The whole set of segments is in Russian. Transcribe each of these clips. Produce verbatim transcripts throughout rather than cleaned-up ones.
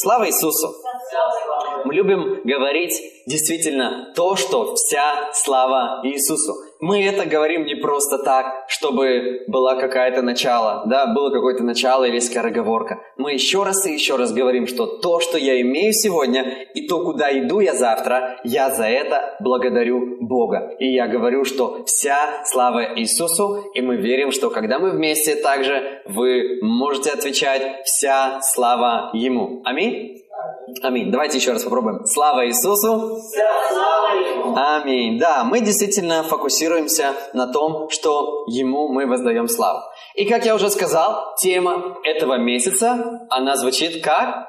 Слава Иисусу! Мы любим говорить действительно то, что вся слава Иисусу. Мы это говорим не просто так, чтобы была какая-то начало, да, было какое-то начало или скороговорка. Мы еще раз и еще раз говорим, что то, что я имею сегодня, и то, куда иду я завтра, я за это благодарю Бога. И я говорю, что вся слава Иисусу, и мы верим, что когда мы вместе, также вы можете отвечать «вся слава Ему». Аминь? Аминь. Давайте еще раз попробуем. Слава Иисусу! Аминь. Да, мы действительно фокусируемся на том, что Ему мы воздаем славу. И как я уже сказал, тема этого месяца, она звучит как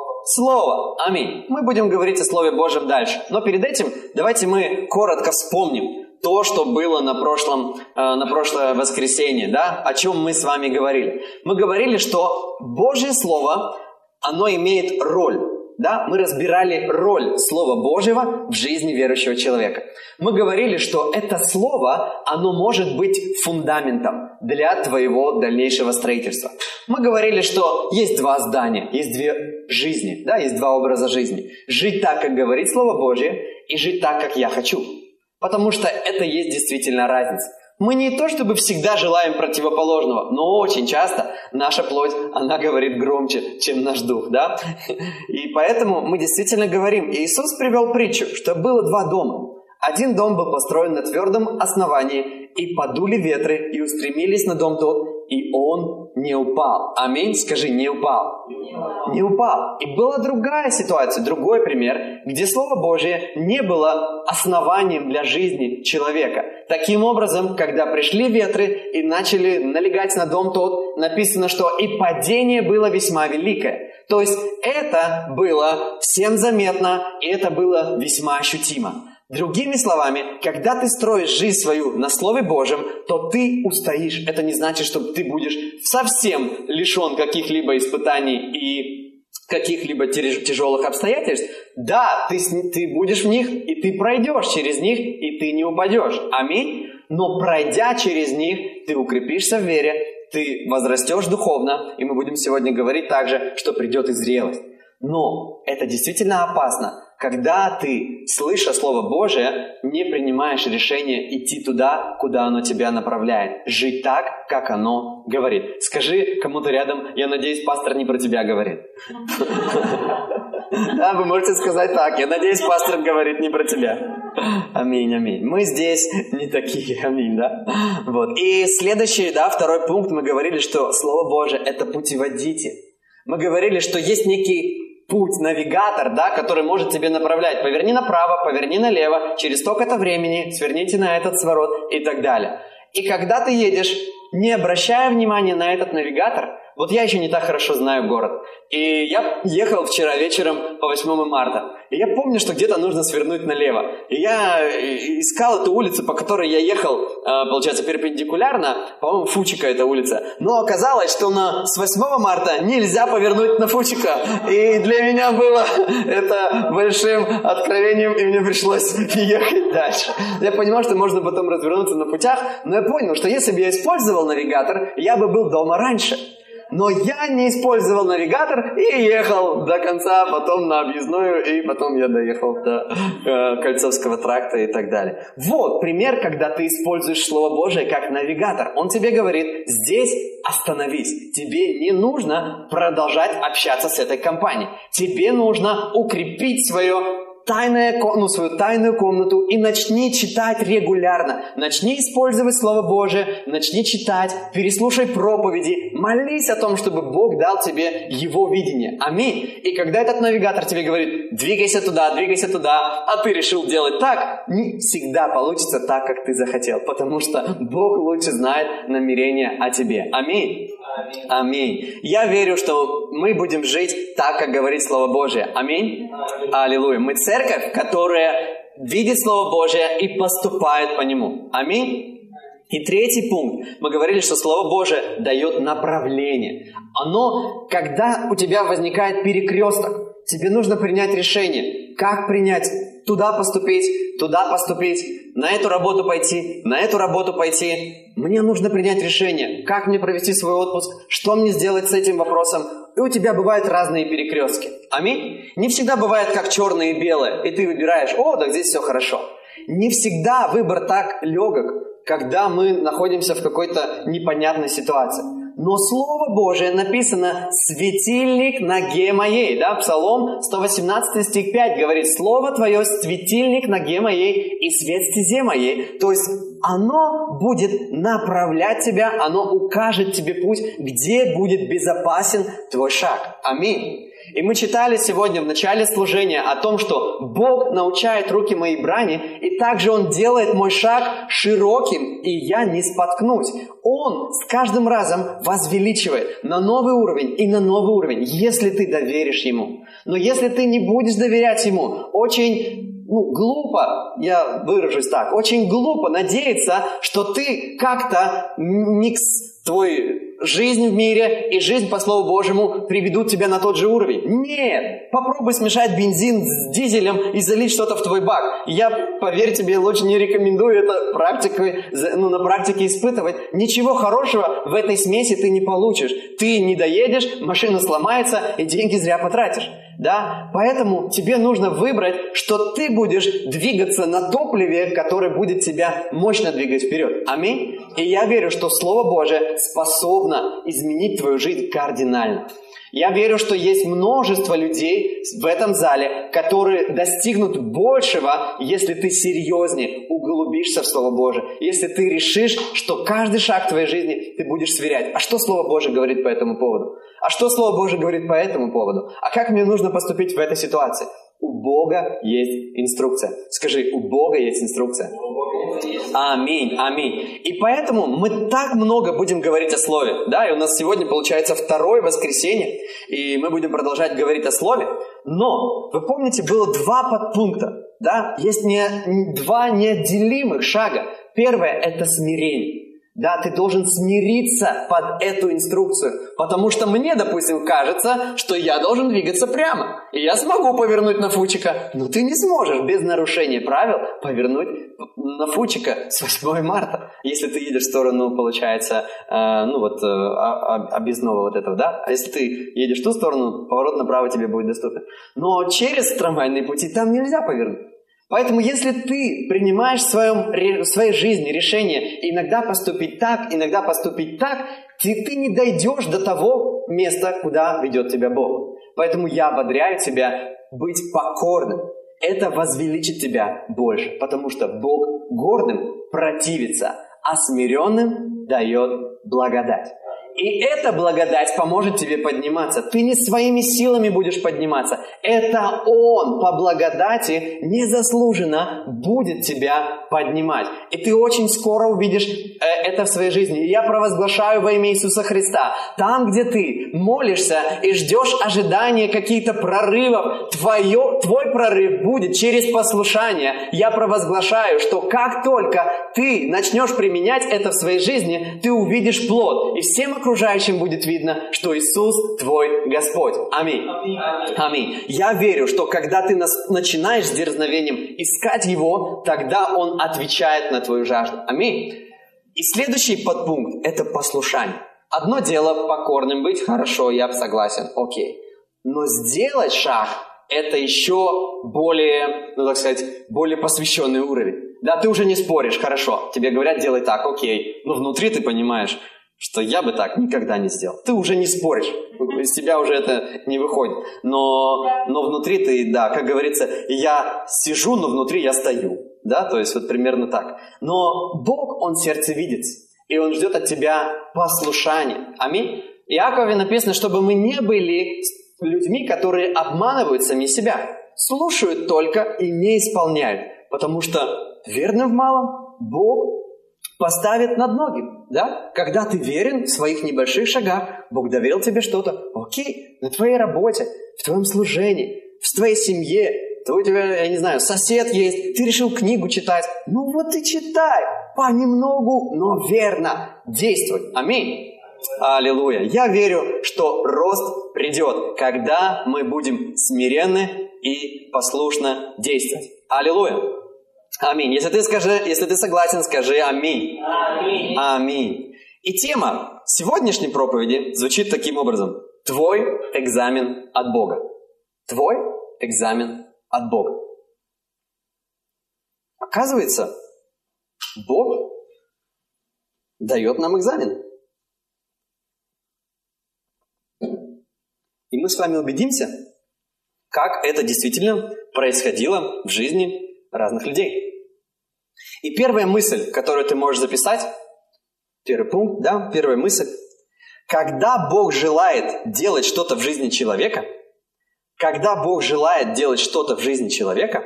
Слово. Аминь. Мы будем говорить о Слове Божьем дальше. Но перед этим давайте мы коротко вспомним то, что было на прошлом, э, на прошлое воскресенье, да, о чем мы с вами говорили. Мы говорили, что Божье Слово, оно имеет роль. Да? Мы разбирали роль Слова Божьего в жизни верующего человека. Мы говорили, что это Слово, оно может быть фундаментом для твоего дальнейшего строительства. Мы говорили, что есть два здания, есть две жизни, да? Есть два образа жизни. Жить так, как говорит Слово Божье, и жить так, как я хочу. Потому что это есть действительно разница. Мы не то чтобы всегда желаем противоположного, но очень часто наша плоть, она говорит громче, чем наш дух, да? И поэтому мы действительно говорим, Иисус привел притчу, что было два дома. Один дом был построен на твердом основании, и подули ветры, и устремились на дом тот, и он не упал. Аминь. Скажи, не упал. Не упал. Не упал. И была другая ситуация, другой пример, где Слово Божье не было основанием для жизни человека. Таким образом, когда пришли ветры и начали налегать на дом тот, написано, что и падение было весьма великое. То есть это было всем заметно, и это было весьма ощутимо. Другими словами, когда ты строишь жизнь свою на Слове Божьем, то ты устоишь. Это не значит, что ты будешь совсем лишен каких-либо испытаний и каких-либо тяжелых обстоятельств. Да, ты, ты будешь в них, и ты пройдешь через них, и ты не упадешь. Аминь. Но пройдя через них, ты укрепишься в вере, ты возрастешь духовно, и мы будем сегодня говорить также, что придет и зрелость. Но это действительно опасно, когда ты, слыша Слово Божие, не принимаешь решение идти туда, куда оно тебя направляет. Жить так, как оно говорит. Скажи кому-то рядом, я надеюсь, пастор не про тебя говорит. Да, вы можете сказать так, я надеюсь, пастор говорит не про тебя. Аминь, аминь. Мы здесь не такие, аминь, да? Вот. И следующий, да, второй пункт, мы говорили, что Слово Божие – это путеводитель. Мы говорили, что есть некий путь, навигатор, да, который может тебе направлять. Поверни направо, поверни налево, через столько-то времени сверните на этот сворот и так далее. И когда ты едешь, не обращая внимания на этот навигатор, вот я еще не так хорошо знаю город. И я ехал вчера вечером по восьмому марта. И я помню, что где-то нужно свернуть налево. И я искал эту улицу, по которой я ехал, получается, перпендикулярно. По-моему, Фучика эта улица. Но оказалось, что на, с восьмого марта нельзя повернуть на Фучика. И для меня было это большим откровением, и мне пришлось ехать дальше. Я понимал, что можно потом развернуться на путях, но я понял, что если бы я использовал навигатор, я бы был дома раньше. Но я не использовал навигатор и ехал до конца, потом на объездную, и потом я доехал до э, Кольцовского тракта и так далее. Вот пример, когда ты используешь Слово Божие как навигатор. Он тебе говорит, здесь остановись. Тебе не нужно продолжать общаться с этой компанией. Тебе нужно укрепить свое Тайная, ну, свою тайную комнату и начни читать регулярно. Начни использовать Слово Божие, начни читать, переслушай проповеди, молись о том, чтобы Бог дал тебе Его видение. Аминь. И когда этот навигатор тебе говорит, двигайся туда, двигайся туда, а ты решил делать так, не всегда получится так, как ты захотел, потому что Бог лучше знает намерения о тебе. Аминь. Аминь. Аминь. Я верю, что мы будем жить так, как говорит Слово Божие. Аминь. Аминь. Аллилуйя. Мы церковь, которая видит Слово Божие и поступает по нему. Аминь. И третий пункт. Мы говорили, что Слово Божие дает направление. Оно, когда у тебя возникает перекресток, тебе нужно принять решение. Как принять туда поступить, туда поступить, на эту работу пойти, на эту работу пойти. Мне нужно принять решение, как мне провести свой отпуск, что мне сделать с этим вопросом. И у тебя бывают разные перекрестки. Аминь. Не всегда бывает как черное и белое, и ты выбираешь, о, да здесь все хорошо. Не всегда выбор так легок, когда мы находимся в какой-то непонятной ситуации. Но Слово Божие написано «светильник ноге моей». Да? Псалом сто восемнадцатый стих пять говорит «Слово Твое – светильник ноге моей и свет стезе моей». То есть оно будет направлять тебя, оно укажет тебе путь, где будет безопасен твой шаг. Аминь. И мы читали сегодня в начале служения о том, что Бог научает руки мои брани, и также Он делает мой шаг широким, и я не споткнусь. Он с каждым разом возвеличивает на новый уровень и на новый уровень, если ты доверишь Ему. Но если ты не будешь доверять Ему, очень ну, глупо, я выражусь так, очень глупо надеяться, что ты как-то микс твой... Жизнь в мире и жизнь по Слову Божьему приведут тебя на тот же уровень. Нет! Попробуй смешать бензин с дизелем и залить что-то в твой бак. Я, поверь тебе, лучше не рекомендую это практикой, ну, на практике испытывать. Ничего хорошего в этой смеси ты не получишь. Ты не доедешь, машина сломается и деньги зря потратишь. Да? Поэтому тебе нужно выбрать, что ты будешь двигаться на топливе, которое будет тебя мощно двигать вперед. Аминь. И я верю, что Слово Божие способно изменить твою жизнь кардинально. Я верю, что есть множество людей в этом зале, которые достигнут большего, если ты серьезнее углубишься в Слово Божие. Если ты решишь, что каждый шаг в твоей жизни ты будешь сверять. А что Слово Божие говорит по этому поводу? А что Слово Божие говорит по этому поводу? А как мне нужно поступить в этой ситуации? У Бога есть инструкция. Скажи, у Бога есть инструкция. Аминь, аминь. И поэтому мы так много будем говорить о Слове. Да, и у нас сегодня получается второе воскресенье, и мы будем продолжать говорить о Слове. Но, вы помните, было два подпункта. Да? Есть не, два неотделимых шага. Первое – это смирение. Да, ты должен смириться под эту инструкцию. Потому что мне, допустим, кажется, что я должен двигаться прямо. И я смогу повернуть на Фучика. Но ты не сможешь без нарушения правил повернуть на Фучика с восьмого марта. Если ты едешь в сторону, получается, э, ну вот, э, объездного вот этого, да? А если ты едешь в ту сторону, поворот направо тебе будет доступен. Но через трамвайные пути там нельзя повернуть. Поэтому, если ты принимаешь в, своем, в своей жизни решение иногда поступить так, иногда поступить так, ты, ты не дойдешь до того места, куда ведет тебя Бог. Поэтому я ободряю тебя быть покорным. Это возвеличит тебя больше, потому что Бог гордым противится, а смиренным дает благодать. И эта благодать поможет тебе подниматься. Ты не своими силами будешь подниматься. Это Он по благодати незаслуженно будет тебя поднимать. И ты очень скоро увидишь э, это в своей жизни. И я провозглашаю во имя Иисуса Христа. Там, где ты молишься и ждешь ожидания каких-то прорывов, твое, твой прорыв будет через послушание. Я провозглашаю, что как только ты начнешь применять это в своей жизни, ты увидишь плод. И всем окружающим будет видно, что Иисус твой Господь. Аминь. Аминь. Я верю, что когда ты начинаешь с дерзновением искать Его, тогда Он отвечает на твою жажду. Аминь. И следующий подпункт – это послушание. Одно дело покорным быть, хорошо, я согласен, окей. Но сделать шаг – это еще более, ну так сказать, более посвященный уровень. Да, ты уже не споришь, хорошо, тебе говорят, делай так, окей. Но внутри ты понимаешь, что я бы так никогда не сделал. Ты уже не споришь, из тебя уже это не выходит. Но, но внутри ты, да, как говорится, я сижу, но внутри я стою. Да, то есть вот примерно так. Но Бог, Он сердцевидец, и Он ждет от тебя послушания. Аминь. В Иакове написано, чтобы мы не были людьми, которые обманывают сами себя, слушают только и не исполняют. Потому что верным в малом Бог поставит над многим, да? Когда ты верен в своих небольших шагах, Бог доверил тебе что-то, окей, на твоей работе, в твоем служении, в твоей семье, то у тебя, я не знаю, сосед есть, ты решил книгу читать, ну вот и читай, понемногу, но верно действуй. Аминь. Аллилуйя. Я верю, что рост придет, когда мы будем смиренны и послушно действовать. Аллилуйя. Аминь. Если ты, скажи, если ты согласен, скажи аминь. Аминь. Аминь. И тема сегодняшней проповеди звучит таким образом. Твой экзамен от Бога. Твой экзамен от Бога. Оказывается, Бог дает нам экзамен. И мы с вами убедимся, как это действительно происходило в жизни разных людей. И первая мысль, которую ты можешь записать, первый пункт, да, первая мысль. Когда Бог желает делать что-то в жизни человека, когда Бог желает делать что-то в жизни человека,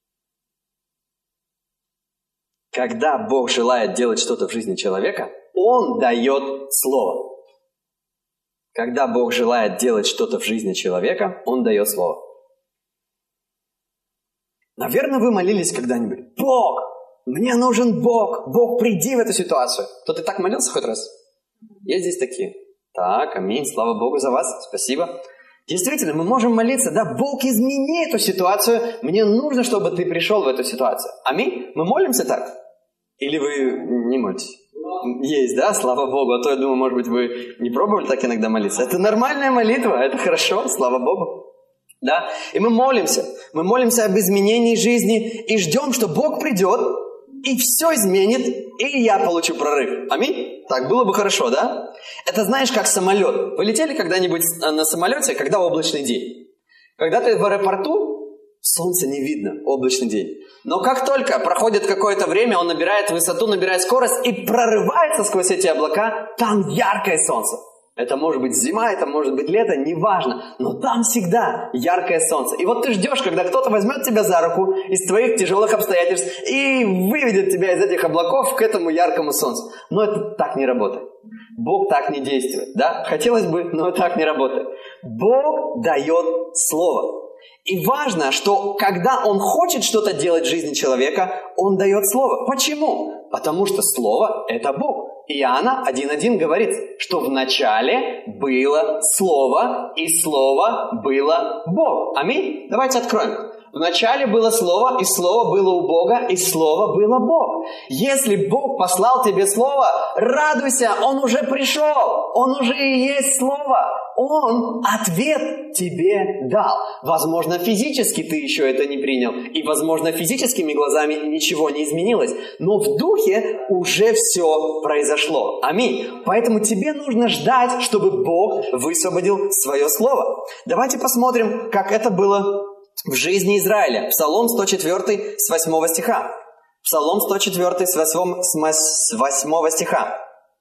когда Бог желает делать что-то в жизни человека, Он дает слово. Когда Бог желает делать что-то в жизни человека, Он дает слово. Наверное, вы молились когда-нибудь: Бог, мне нужен Бог, Бог, приди в эту ситуацию. Кто-то так молился хоть раз? Есть здесь такие? Так, аминь, слава Богу за вас, спасибо. Действительно, мы можем молиться: да, Бог, измени эту ситуацию, мне нужно, чтобы ты пришел в эту ситуацию. Аминь? Мы молимся так? Или вы не молитесь? Есть, да, слава Богу. А то, я думаю, может быть, вы не пробовали так иногда молиться. Это нормальная молитва, это хорошо, слава Богу. Да? И мы молимся. Мы молимся об изменении жизни и ждем, что Бог придет и все изменит, и я получу прорыв. Аминь? Так, было бы хорошо, да? Это знаешь, как самолет. Вы летели когда-нибудь на самолете, когда облачный день? Когда ты в аэропорту, солнца не видно, облачный день. Но как только проходит какое-то время, он набирает высоту, набирает скорость и прорывается сквозь эти облака, там яркое солнце. Это может быть зима, это может быть лето, неважно. Но там всегда яркое солнце. И вот ты ждешь, когда кто-то возьмет тебя за руку из твоих тяжелых обстоятельств и выведет тебя из этих облаков к этому яркому солнцу. Но это так не работает. Бог так не действует. Да? Хотелось бы, но так не работает. Бог дает слово. И важно, что когда Он хочет что-то делать в жизни человека, Он дает слово. Почему? Потому что слово – это Бог. Иоанна один один говорит, что в начале было Слово, и Слово было Бог. Аминь? Давайте откроем. В начале было Слово, и Слово было у Бога, и Слово было Бог. Если Бог послал тебе Слово, радуйся, Он уже пришел, Он уже и есть Слово. Он ответ тебе дал. Возможно, физически ты еще это не принял, и, возможно, физическими глазами ничего не изменилось, но в духе уже все произошло. Аминь. Поэтому тебе нужно ждать, чтобы Бог высвободил свое Слово. Давайте посмотрим, как это было в жизни Израиля. Псалом сто четыре с восьмого стиха. Псалом сто четыре с восьмого стиха.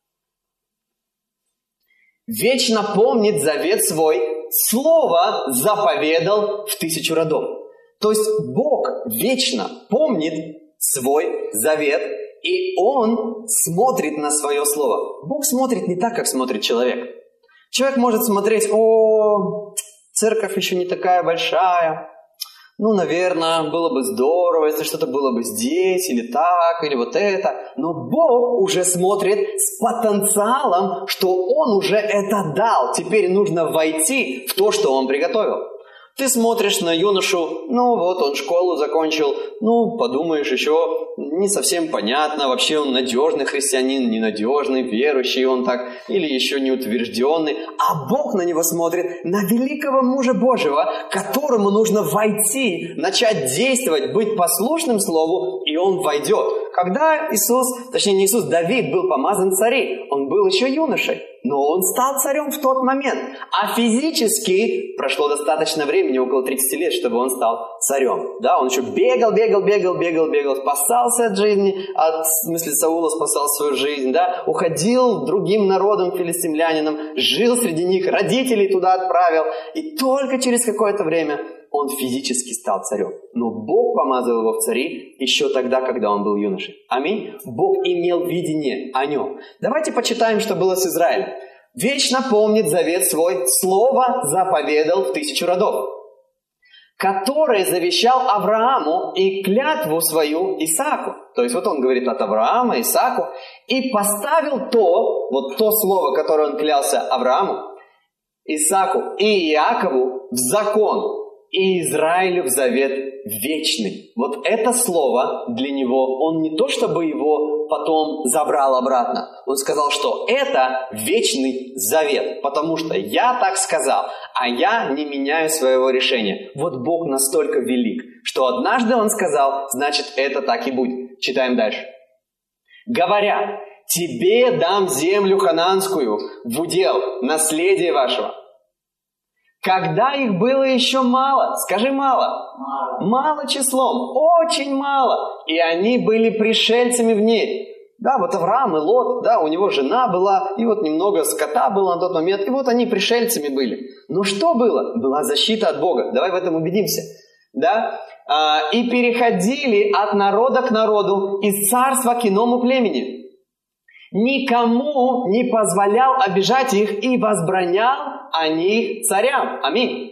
«Вечно помнит завет свой, слово заповедал в тысячу родов». То есть Бог вечно помнит свой завет, и Он смотрит на свое слово. Бог смотрит не так, как смотрит человек. Человек может смотреть: о, церковь еще не такая большая. Ну, наверное, было бы здорово, если что-то было бы здесь, или так, или вот это. Но Бог уже смотрит с потенциалом, что Он уже это дал. Теперь нужно войти в то, что Он приготовил. Ты смотришь на юношу, ну вот он школу закончил, ну подумаешь, еще не совсем понятно, вообще он надежный христианин, ненадежный, верующий он так, или еще не утвержденный. А Бог на него смотрит, на великого мужа Божьего, которому нужно войти, начать действовать, быть послушным Слову, и он войдет. Когда Иисус, точнее не Иисус, Давид был помазан царем, он был еще юношей. Но он стал царем в тот момент. А физически прошло достаточно времени, около тридцати лет, чтобы он стал царем. Да, он еще бегал, бегал, бегал, бегал, бегал, спасался от жизни, от, в смысле, Саула спасал свою жизнь, да, уходил другим народам, филистимлянинам, жил среди них, родителей туда отправил. И только через какое-то время он физически стал царем. Но Бог помазал его в цари еще тогда, когда он был юношей. Аминь. Бог имел видение о нем. Давайте почитаем, что было с Израилем. «Вечно помнит завет свой, слово заповедал в тысячу родов, который завещал Аврааму и клятву свою Исааку». То есть вот он говорит от Авраама, Исааку, и поставил то, вот то слово, которое он клялся Аврааму, Исааку и Иакову в закон, и Израилю в завет вечный. Вот это слово для него, он не то чтобы его потом забрал обратно. Он сказал, что это вечный завет, потому что я так сказал, а я не меняю своего решения. Вот Бог настолько велик, что однажды Он сказал, значит, это так и будет. Читаем дальше. Говоря, тебе дам землю ханаанскую в удел, наследие вашего. Когда их было еще мало, скажи мало, мало, мало числом, очень мало, и они были пришельцами в ней. Да, вот Авраам и Лот, да, у него жена была, и вот немного скота было на тот момент, и вот они пришельцами были. Но что было? Была защита от Бога. Давай в этом убедимся. Да? А, и переходили от народа к народу, из царства к иному племени. Никому не позволял обижать их и возбранял о них царям. Аминь.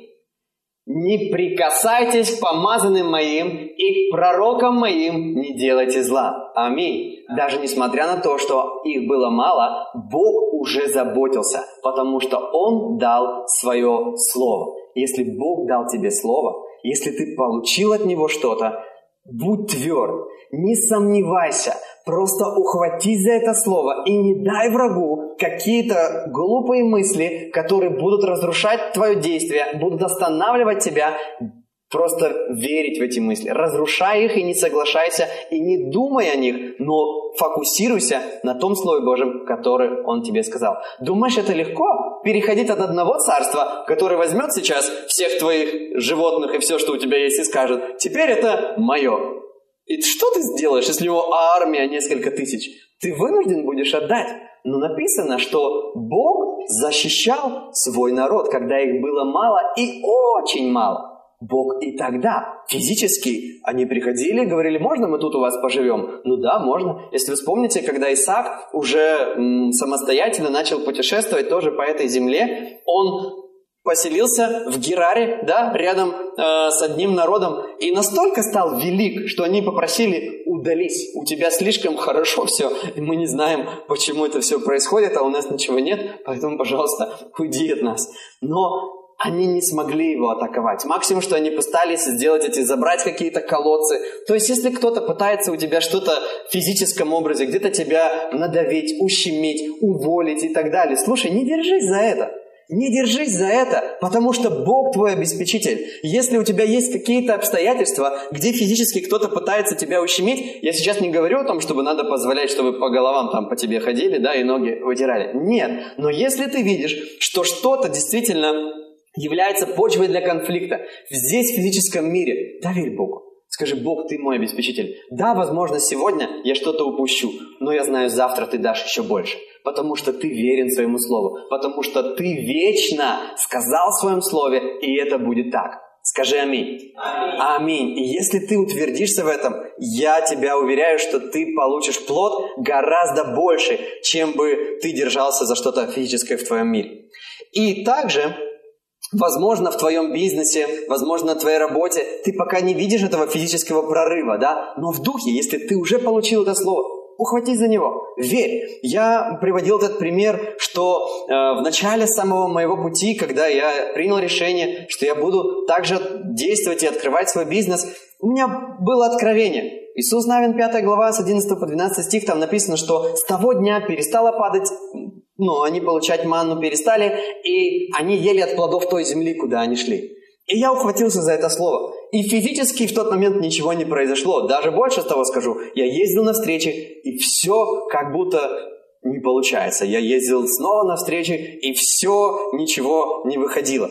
Не прикасайтесь к помазанным моим и к пророкам моим не делайте зла. Аминь. Даже несмотря на то, что их было мало, Бог уже заботился, потому что Он дал свое слово. Если Бог дал тебе слово, если ты получил от Него что-то, будь тверд, не сомневайся, просто ухватись за это слово и не дай врагу какие-то глупые мысли, которые будут разрушать твое действие, будут останавливать тебя. Просто верить в эти мысли. Разрушай их и не соглашайся, и не думай о них, но фокусируйся на том Слове Божьем, которое Он тебе сказал. Думаешь, это легко? Переходить от одного царства, которое возьмет сейчас всех твоих животных и все, что у тебя есть, и скажет, теперь это мое. И что ты сделаешь, если у него армия несколько тысяч? Ты вынужден будешь отдать. Но написано, что Бог защищал свой народ, когда их было мало и очень мало. Бог и тогда физически они приходили и говорили, можно мы тут у вас поживем? Ну да, можно. Если вы вспомните, когда Исаак уже м, самостоятельно начал путешествовать тоже по этой земле, он поселился в Гераре, да, рядом э, с одним народом, и настолько стал велик, что они попросили, удались, у тебя слишком хорошо все, и мы не знаем, почему это все происходит, а у нас ничего нет, поэтому, пожалуйста, уйди от нас. Но они не смогли его атаковать. Максимум, что они пытались сделать, эти забрать какие-то колодцы. То есть, если кто-то пытается у тебя что-то в физическом образе, где-то тебя надавить, ущемить, уволить и так далее, слушай, не держись за это. Не держись за это, потому что Бог твой обеспечитель. Если у тебя есть какие-то обстоятельства, где физически кто-то пытается тебя ущемить, я сейчас не говорю о том, чтобы надо позволять, чтобы по головам там по тебе ходили, да, и ноги вытирали. Нет, но если ты видишь, что что-то действительно является почвой для конфликта здесь, в физическом мире, доверь Богу. Скажи, Бог, Ты мой обеспечитель. Да, возможно, сегодня я что-то упущу, но я знаю, завтра Ты дашь еще больше. Потому что Ты верен своему слову. Потому что Ты вечно сказал в своем слове, и это будет так. Скажи аминь. Аминь. Аминь. И если ты утвердишься в этом, я тебя уверяю, что ты получишь плод гораздо больше, чем бы ты держался за что-то физическое в твоем мире. И также, возможно, в твоем бизнесе, возможно, на твоей работе, ты пока не видишь этого физического прорыва, да? Но в духе, если ты уже получил это слово, ухватись за него, верь. Я приводил этот пример, что э, в начале самого моего пути, когда я принял решение, что я буду также действовать и открывать свой бизнес, у меня было откровение. Иисус Навин, пятая глава, с одиннадцатого по двенадцатый стих, там написано, что с того дня перестала падать, ну, они получать манну перестали, и они ели от плодов той земли, куда они шли. И я ухватился за это слово. И физически в тот момент ничего не произошло. Даже больше того скажу. Я ездил на встречи, и все как будто не получается. Я ездил снова на встречи, и все, ничего не выходило.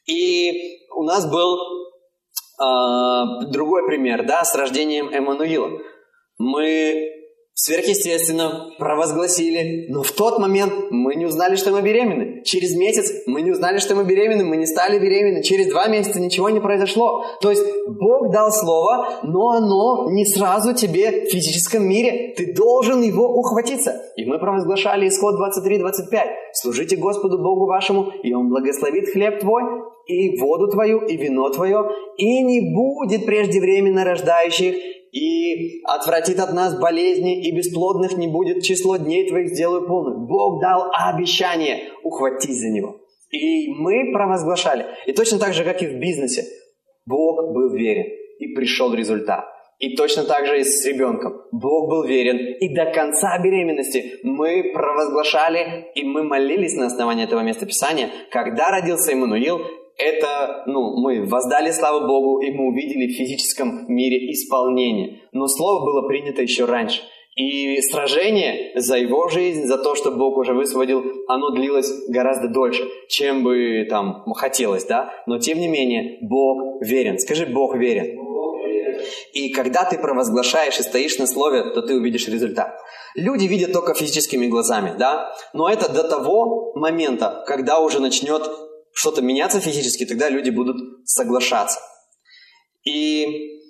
И у нас был э, другой пример, да, с рождением Эммануила. Мы сверхъестественно провозгласили, но в тот момент мы не узнали, что мы беременны. Через месяц мы не узнали, что мы беременны, мы не стали беременны. Через два месяца ничего не произошло. То есть Бог дал слово, но оно не сразу тебе в физическом мире. Ты должен его ухватиться. И мы провозглашали Исход двадцать три двадцать пять. «Служите Господу Богу вашему, и Он благословит хлеб твой, и воду твою, и вино твое, и не будет преждевременно рождающих, и отвратит от нас болезни, и бесплодных не будет, число дней твоих сделаю полным». Бог дал обещание, ухватись за него. И мы провозглашали. И точно так же, как и в бизнесе. Бог был верен, и пришел результат. И точно так же и с ребенком. Бог был верен, и до конца беременности мы провозглашали, и мы молились на основании этого местописания. Когда родился Иммануил, это, ну, мы воздали славу Богу, и мы увидели в физическом мире исполнение. Но слово было принято еще раньше. И сражение за его жизнь, за то, что Бог уже высвободил, оно длилось гораздо дольше, чем бы там хотелось, да? Но тем не менее, Бог верен. Скажи, Бог верен. И когда ты провозглашаешь и стоишь на слове, то ты увидишь результат. Люди видят только физическими глазами, да? Но это до того момента, когда уже начнет что-то меняться физически, тогда люди будут соглашаться. И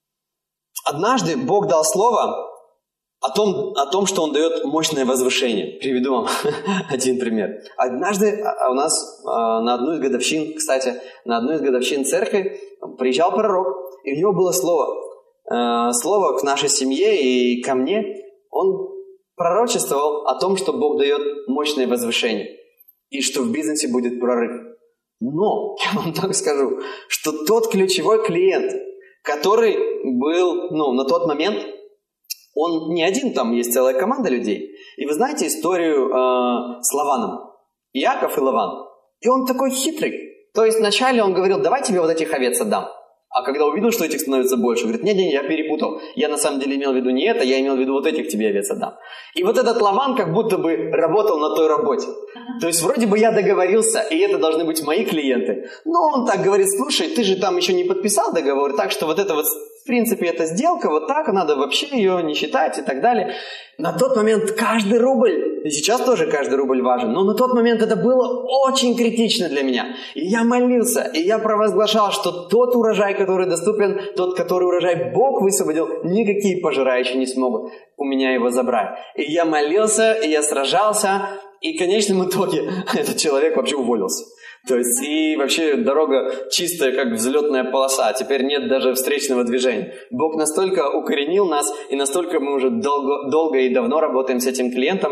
однажды Бог дал слово о том, о том, что Он дает мощное возвышение. Приведу вам один пример. Однажды у нас на одну из годовщин, кстати, на одну из годовщин церкви приезжал пророк, и у него было слово. Слово к нашей семье и ко мне. Он пророчествовал о том, что Бог дает мощное возвышение. И что в бизнесе будет прорыв. Но, я вам так скажу, что тот ключевой клиент, который был, ну, на тот момент, он не один, там есть целая команда людей. И вы знаете историю э, с Лаваном? Иаков и Лаван. И он такой хитрый. То есть вначале он говорил, давай тебе вот этих овец отдам. А когда увидел, что этих становится больше, говорит, нет-нет, я перепутал. Я на самом деле имел в виду не это, я имел в виду вот этих тебе овец отдам. И вот этот Лаван как будто бы работал на той работе. То есть вроде бы я договорился, и это должны быть мои клиенты. Но он так говорит, слушай, ты же там еще не подписал договор, так что вот это вот, в принципе, эта сделка, вот так, надо вообще ее не считать и так далее. На тот момент каждый рубль, и сейчас тоже каждый рубль важен, но на тот момент это было очень критично для меня. И я молился, и я провозглашал, что тот урожай, который доступен, тот, который урожай Бог высвободил, никакие пожирающие не смогут у меня его забрать. И я молился, и я сражался, и в конечном итоге этот человек вообще уволился. То есть и вообще дорога чистая, как взлетная полоса. Теперь нет даже встречного движения. Бог настолько укоренил нас, и настолько мы уже долго, долго и давно работаем с этим клиентом,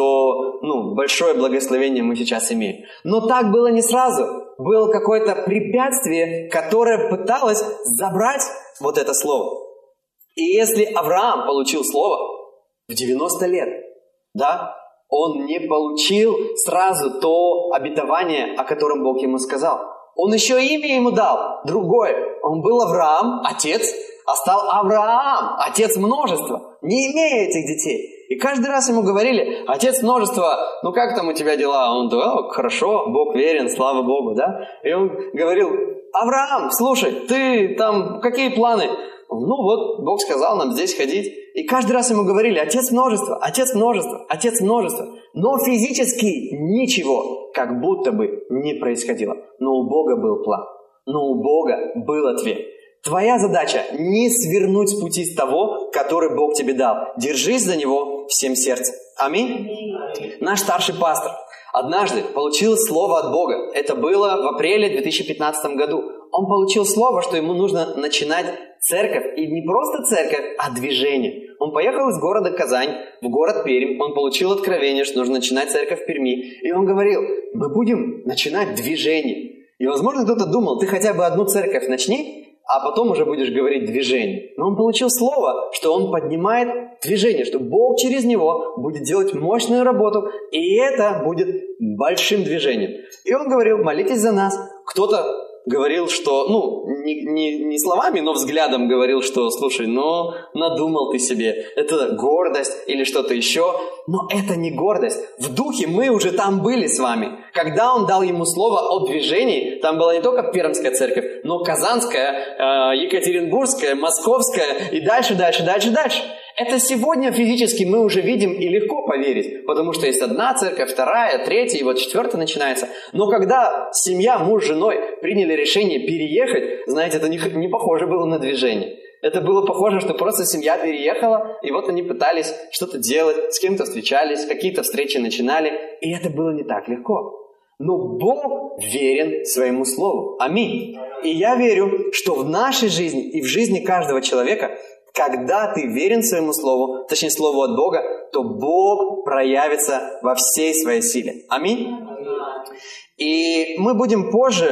что ну, большое благословение мы сейчас имеем. Но так было не сразу. Было какое-то препятствие, которое пыталось забрать вот это слово. И если Авраам получил слово в девяносто лет, да, он не получил сразу то обетование, о котором Бог ему сказал. Он еще имя ему дал, другое. Он был Авраам, отец, а стал Авраам, отец множества, не имея этих детей. И каждый раз ему говорили, отец множества, ну как там у тебя дела? Он говорил, хорошо, Бог верен, слава Богу, да? И он говорил, Авраам, слушай, ты там, какие планы? Ну вот, Бог сказал нам здесь ходить. И каждый раз ему говорили, отец множества, отец множества, отец множества. Но физически ничего как будто бы не происходило. Но у Бога был план. Но у Бога был ответ. Твоя задача не свернуть с пути с того, который Бог тебе дал. Держись за него всем сердцем. Аминь. Аминь. Наш старший пастор однажды получил слово от Бога. Это было в апреле две тысячи пятнадцатом году. Он получил слово, что ему нужно начинать церковь. И не просто церковь, а движение. Он поехал из города Казань в город Пермь. Он получил откровение, что нужно начинать церковь в Перми. И он говорил, мы будем начинать движение. И, возможно, кто-то думал, ты хотя бы одну церковь начни, а потом уже будешь говорить движение. Но он получил слово, что он поднимает движение, что Бог через него будет делать мощную работу, и это будет большим движением. И он говорил, молитесь за нас. Кто-то говорил, что, ну, не, не, не словами, но взглядом говорил, что, слушай, ну, надумал ты себе, это гордость или что-то еще. Но это не гордость. В духе мы уже там были с вами. Когда он дал ему слово о движении, там была не только Пермская церковь, но Казанская, Екатеринбургская, Московская и дальше, дальше, дальше, дальше. Это сегодня физически мы уже видим и легко поверить, потому что есть одна церковь, вторая, третья, и вот четвертая начинается. Но когда семья, муж с женой приняли решение переехать, знаете, это не, не похоже было на движение. Это было похоже, что просто семья переехала, и вот они пытались что-то делать, с кем-то встречались, какие-то встречи начинали, и это было не так легко. Но Бог верен своему слову. Аминь. И я верю, что в нашей жизни и в жизни каждого человека, когда ты верен своему слову, точнее слову от Бога, то Бог проявится во всей своей силе. Аминь. И мы будем позже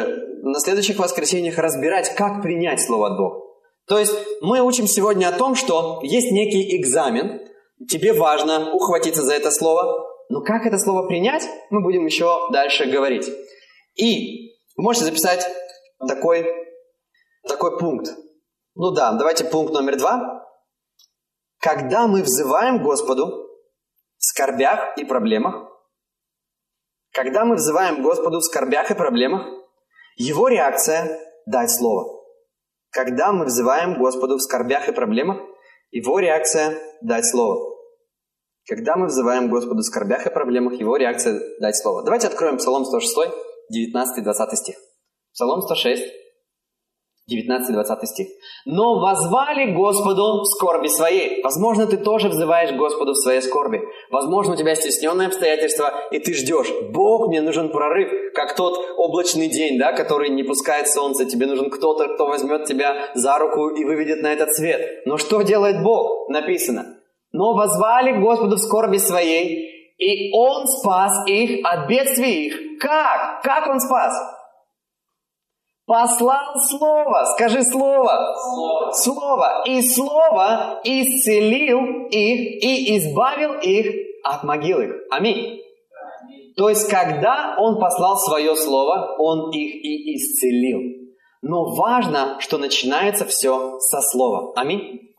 на следующих воскресеньях разбирать, как принять Слово от Бога. То есть мы учим сегодня о том, что есть некий экзамен, тебе важно ухватиться за это слово, но как это слово принять, мы будем еще дальше говорить. И вы можете записать такой, такой пункт. Ну да, давайте пункт номер два. Когда мы взываем Господу в скорбях и проблемах, когда мы взываем Господу в скорбях и проблемах, Его реакция – дать слово. Когда мы взываем Господу в скорбях и проблемах, Его реакция – дать слово. Когда мы взываем Господу в скорбях и проблемах, Его реакция – дать слово. Давайте откроем Псалом сто шесть, девятнадцатый-двадцатый стих. Псалом сто шесть, девятнадцатый-двадцатый стих. «Но воззвали Господу в скорби своей». Возможно, ты тоже взываешь Господу в своей скорби. Возможно, у тебя стесненные обстоятельства, и ты ждешь. Бог, мне нужен прорыв, как тот облачный день, да, который не пускает солнце. Тебе нужен кто-то, кто возьмет тебя за руку и выведет на этот свет. Но что делает Бог? Написано. «Но воззвали Господу в скорби своей, и Он спас их от бедствий их». Как? Как Он спас? Послал Слово. Скажи Слово. Слово. Слово. И Слово исцелил их и избавил их от могил их. Аминь. Аминь. То есть, когда Он послал Свое Слово, Он их и исцелил. Но важно, что начинается все со Слова. Аминь.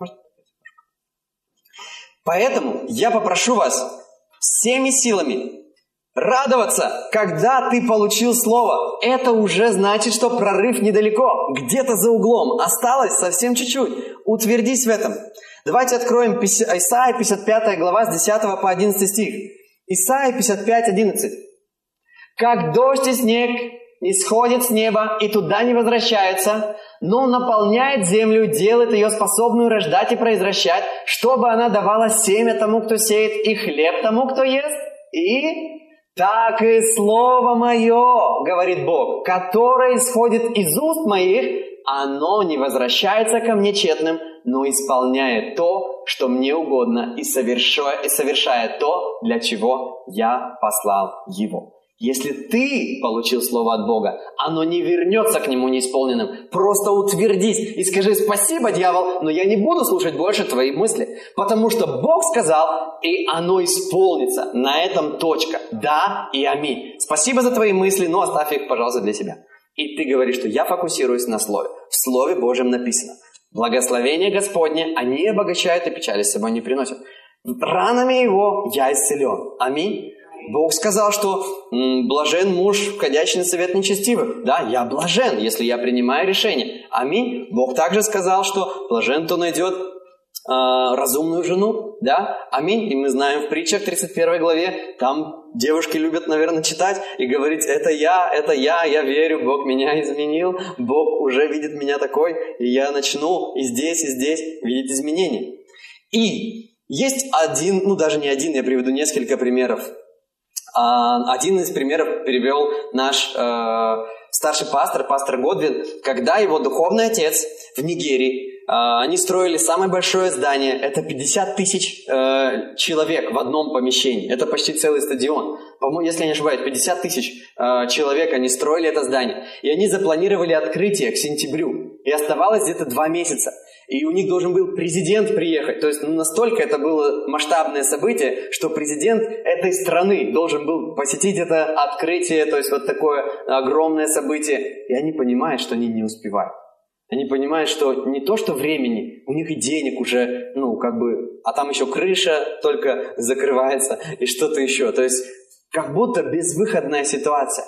Поэтому я попрошу вас всеми силами радоваться, когда ты получил Слово. Это уже значит, что прорыв недалеко, где-то за углом. Осталось совсем чуть-чуть. Утвердись в этом. Давайте откроем Исайя пятьдесят пятая глава с десятого по одиннадцатый стих. Исайя пятьдесят пять, одиннадцать. «Как дождь и снег не сходит с неба и туда не возвращается, но наполняет землю, делает ее способную рождать и произвращать, чтобы она давала семя тому, кто сеет, и хлеб тому, кто ест, и... так и Слово Мое, говорит Бог, которое исходит из уст моих, оно не возвращается ко мне тщетным, но исполняет то, что мне угодно, и совершает, и совершает то, для чего я послал его». Если ты получил Слово от Бога, оно не вернется к Нему неисполненным. Просто утвердись и скажи: «Спасибо, дьявол, но я не буду слушать больше твои мысли, потому что Бог сказал, и оно исполнится». На этом точка. Да и аминь. Спасибо за твои мысли, но оставь их, пожалуйста, для себя. И ты говоришь, что я фокусируюсь на Слове. В Слове Божьем написано: «Благословение Господне, они обогащают и печали с собой не приносят. Ранами Его я исцелен». Аминь. Бог сказал, что м, блажен муж, входящий на совет нечестивых. Да, я блажен, если я принимаю решение. Аминь. Бог также сказал, что блажен, кто найдет э, разумную жену. Да, аминь. И мы знаем в притчах тридцать первой главе, там девушки любят, наверное, читать и говорить: это я, это я, я верю, Бог меня изменил, Бог уже видит меня такой, и я начну и здесь, и здесь видеть изменения. И есть один, ну даже не один, я приведу несколько примеров. Один из примеров привел наш э, старший пастор, пастор Годвин, когда его духовный отец в Нигерии, э, они строили самое большое здание, это пятьдесят тысяч э, человек в одном помещении, это почти целый стадион. По-моему, если я не ошибаюсь, пятьдесят тысяч э, человек они строили это здание, и они запланировали открытие к сентябрю, и оставалось где-то два месяца. И у них должен был президент приехать. То есть ну, настолько это было масштабное событие, что президент этой страны должен был посетить это открытие, то есть вот такое огромное событие. И они понимают, что они не успевают. Они понимают, что не то, что времени, у них и денег уже, ну, как бы, а там еще крыша только закрывается и что-то еще. То есть как будто безвыходная ситуация.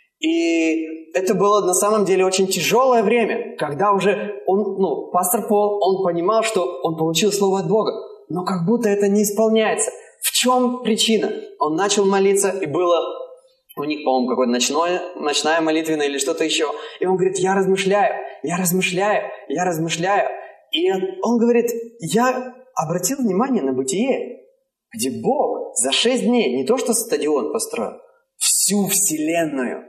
И это было на самом деле очень тяжелое время, когда уже он, ну, пастор Пол, он понимал, что он получил Слово от Бога, но как будто это не исполняется. В чем причина? Он начал молиться, и было у них, по-моему, какое-то ночное, ночная молитвенная или что-то еще. И он говорит: я размышляю, я размышляю, я размышляю. И он говорит: я обратил внимание на Бытие, где Бог за шесть дней не то что стадион построил, всю вселенную.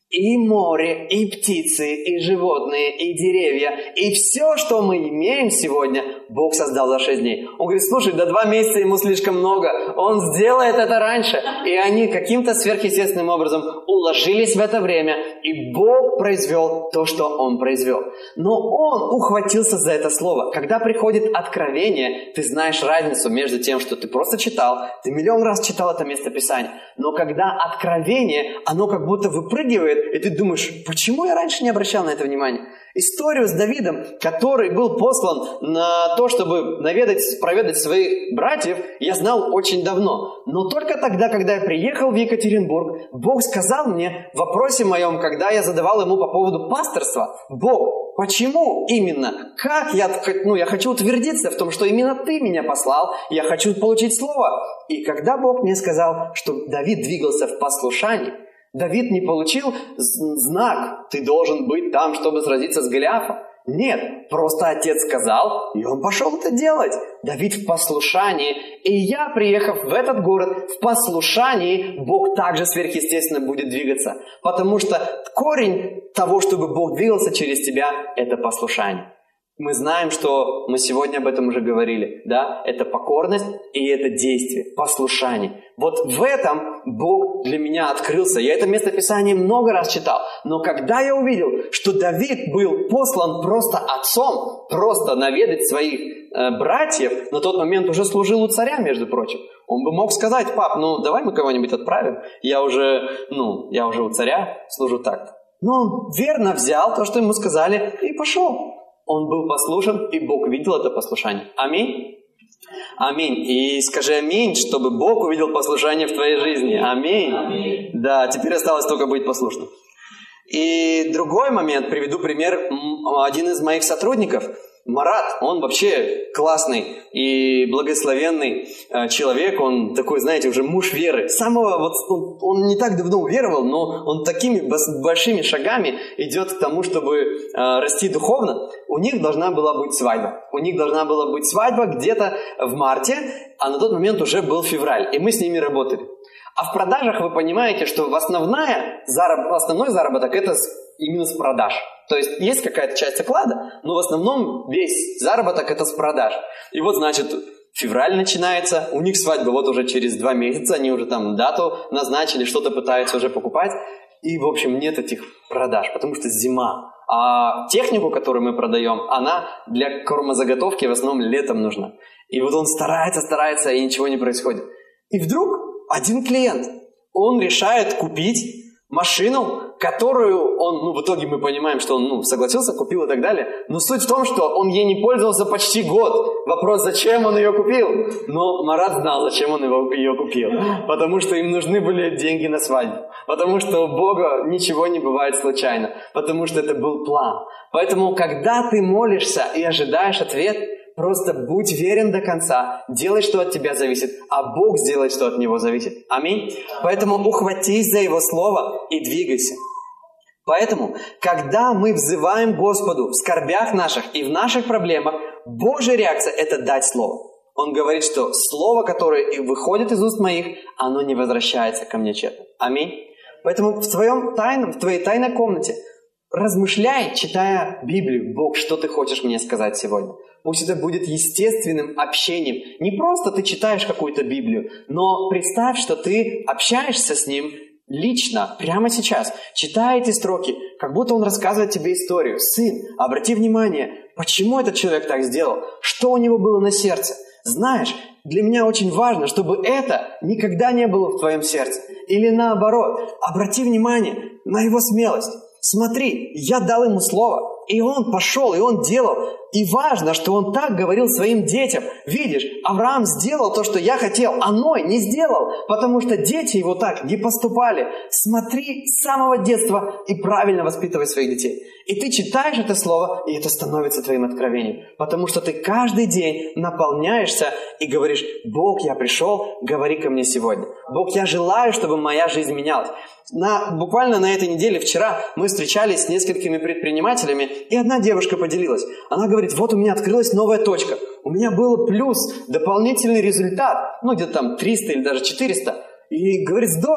И море, и птицы, и животные, и деревья, и все, что мы имеем сегодня, Бог создал за шесть дней. Он говорит, слушай, до два месяца ему слишком много, Он сделает это раньше. И они каким-то сверхъестественным образом уложились в это время, и Бог произвел то, что Он произвел. Но Он ухватился за это слово. Когда приходит откровение, ты знаешь разницу между тем, что ты просто читал, ты миллион раз читал это местописание, но когда откровение, оно как будто выпрыгивает, и ты думаешь, почему я раньше не обращал на это внимания? Историю с Давидом, который был послан на то, чтобы наведать, проведать своих братьев, я знал очень давно. Но только тогда, когда я приехал в Екатеринбург, Бог сказал мне в вопросе моем, когда я задавал ему по поводу пасторства, Бог, почему именно? Как я, ну, я хочу утвердиться в том, что именно ты меня послал, я хочу получить слово. И когда Бог мне сказал, что Давид двигался в послушании, Давид не получил знак, ты должен быть там, чтобы сразиться с Голиафом. Нет, просто отец сказал, и он пошел это делать. Давид в послушании. И я, приехав в этот город, в послушании, Бог также сверхъестественно будет двигаться. Потому что корень того, чтобы Бог двигался через тебя, это послушание. Мы знаем, что мы сегодня об этом уже говорили, да? Это покорность и это действие, послушание. Вот в этом Бог для меня открылся. Я это местописание много раз читал. Но когда я увидел, что Давид был послан просто отцом, просто наведать своих э, братьев, на тот момент уже служил у царя, между прочим. Он бы мог сказать, пап, ну давай мы кого-нибудь отправим. Я уже, ну, я уже у царя служу так-то. Но он верно взял то, что ему сказали, и пошел. Он был послушен, и Бог видел это послушание. Аминь? Аминь. И скажи аминь, чтобы Бог увидел послушание в твоей жизни. Аминь. Аминь. Да, теперь осталось только быть послушным. И другой момент, приведу пример. Один из моих сотрудников, Марат, он вообще классный и благословенный э, человек, он такой, знаете, уже муж веры. Самого, вот, он, он не так давно уверовал, но он такими большими шагами идет к тому, чтобы э, расти духовно. У них должна была быть свадьба. У них должна была быть свадьба где-то в марте, а на тот момент уже был февраль, и мы с ними работали. А в продажах вы понимаете, что основная зараб... основной заработок это именно с продаж. То есть есть какая-то часть оклада, но в основном весь заработок это с продаж. И вот, значит, февраль начинается, у них свадьба вот уже через два месяца, они уже там дату назначили, что-то пытаются уже покупать. И, в общем, нет этих продаж, потому что зима. А технику, которую мы продаем, она для кормозаготовки в основном летом нужна. И вот он старается, старается, и ничего не происходит. И вдруг один клиент, он решает купить машину, которую он, ну, в итоге мы понимаем, что он, ну, согласился, купил и так далее. Но суть в том, что он ей не пользовался почти год. Вопрос, зачем он ее купил? Но Марат знал, зачем он его, ее купил. Потому что им нужны были деньги на свадьбу. Потому что у Бога ничего не бывает случайно. Потому что это был план. Поэтому, когда ты молишься и ожидаешь ответ, просто будь верен до конца, делай, что от тебя зависит, а Бог сделает, что от Него зависит. Аминь. Поэтому ухватись за Его Слово и двигайся. Поэтому, когда мы взываем Господу в скорбях наших и в наших проблемах, Божья реакция – это дать Слово. Он говорит, что Слово, которое выходит из уст моих, оно не возвращается ко мне тщетно. Аминь. Поэтому в твоем тайном, в твоей тайной комнате размышляй, читая Библию. Бог, что ты хочешь мне сказать сегодня? Пусть это будет естественным общением. Не просто ты читаешь какую-то Библию, но представь, что ты общаешься с Ним лично, прямо сейчас, читая эти строки, как будто Он рассказывает тебе историю. Сын, обрати внимание, почему этот человек так сделал? Что у него было на сердце? Знаешь, для меня очень важно, чтобы это никогда не было в твоем сердце. Или наоборот, обрати внимание на его смелость. Смотри, я дал ему слово, и он пошел, и он делал. И важно, что он так говорил своим детям. Видишь, Авраам сделал то, что я хотел, а Ной не сделал, потому что дети его так не поступали. Смотри с самого детства и правильно воспитывай своих детей. И ты читаешь это слово, и это становится твоим откровением. Потому что ты каждый день наполняешься и говоришь: Бог, я пришел, говори ко мне сегодня. Бог, я желаю, чтобы моя жизнь менялась. На, буквально на этой неделе, вчера, мы встречались с несколькими предпринимателями, и одна девушка поделилась. Она говорит: вот у меня открылась новая точка. У меня был плюс, дополнительный результат, ну где-то там триста или даже четыреста. И говорит: здорово.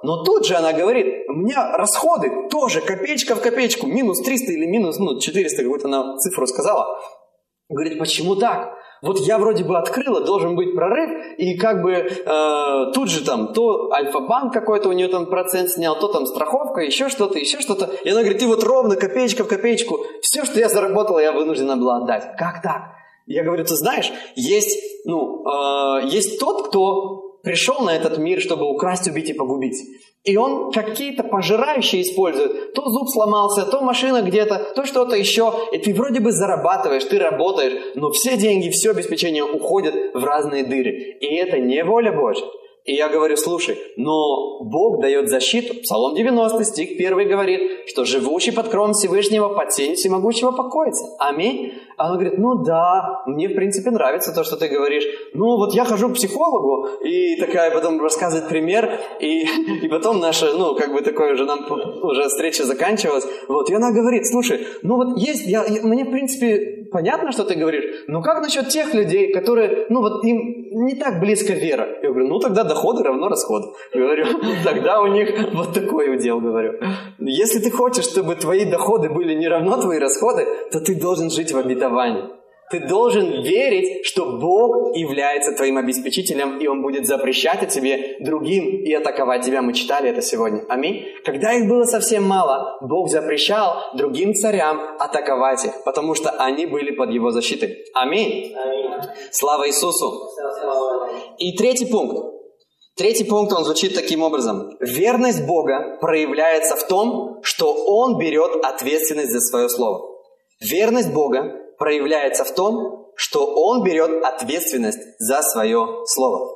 Но тут же она говорит, у меня расходы тоже копеечка в копеечку, минус триста или минус ну, четыреста, какую-то она цифру сказала. Говорит, почему так? Вот я вроде бы открыла, должен быть прорыв, и как бы э, тут же там то Альфа-банк какой-то у нее там процент снял, то там страховка, еще что-то, еще что-то. И она говорит, и вот ровно копеечка в копеечку, все, что я заработала, я вынуждена была отдать. Как так? Я говорю, ты знаешь, есть, ну, э, есть тот, кто пришел на этот мир, чтобы украсть, убить и погубить. И он какие-то пожирающие использует. То зуб сломался, то машина где-то, то что-то еще. И ты вроде бы зарабатываешь, ты работаешь, но все деньги, все обеспечение уходят в разные дыры. И это не воля Божья. И я говорю, слушай, но Бог дает защиту. Псалом девяносто, стих первый говорит, что живущий под кровом Всевышнего под сенью всемогущего покоится. Аминь. А она говорит, ну да, мне в принципе нравится то, что ты говоришь. Ну вот я хожу к психологу, и такая потом рассказывает пример, и, и потом наша, ну как бы такое уже, нам уже встреча заканчивалась. Вот, и она говорит, слушай, ну вот есть, я, я, мне в принципе понятно, что ты говоришь, но как насчет тех людей, которые, ну вот им не так близко вера? Я говорю, ну тогда доходы равно расходы. Говорю, тогда у них вот такой удел, говорю. Если ты хочешь, чтобы твои доходы были не равно твои расходы, то ты должен жить в обетовании. Ты должен верить, что Бог является твоим обеспечителем, и Он будет запрещать тебе другим и атаковать тебя. Мы читали это сегодня. Аминь. Когда их было совсем мало, Бог запрещал другим царям атаковать их, потому что они были под Его защитой. Аминь. Аминь. Слава Иисусу. И третий пункт. Третий пункт, он звучит таким образом. Верность Бога проявляется в том, что Он берет ответственность за свое слово. Верность Бога проявляется в том, что Он берет ответственность за свое слово.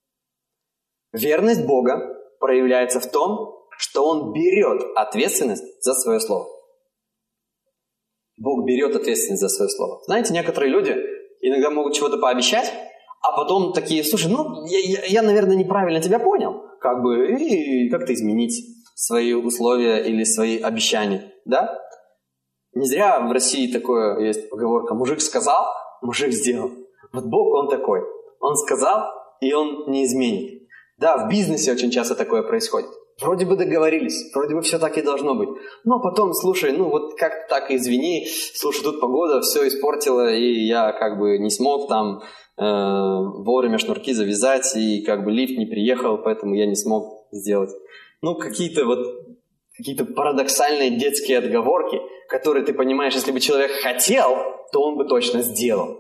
Верность Бога проявляется в том, что Он берет ответственность за свое слово. Бог берет ответственность за свое слово. Знаете, некоторые люди иногда могут чего-то пообещать, а потом такие, слушай, ну, я, я, я, наверное, неправильно тебя понял, как бы, и как-то изменить свои условия или свои обещания, да? Не зря в России такое есть поговорка, мужик сказал, мужик сделал. Вот Бог, Он такой, Он сказал, и Он не изменит. Да, в бизнесе очень часто такое происходит. Вроде бы договорились, вроде бы все так и должно быть. Но потом, слушай, ну вот как так, извини, слушай, тут погода все испортила, и я как бы не смог там э, вовремя шнурки завязать, и как бы лифт не приехал, поэтому я не смог сделать. Ну, какие-то вот, какие-то парадоксальные детские отговорки, которые ты понимаешь, если бы человек хотел, то он бы точно сделал.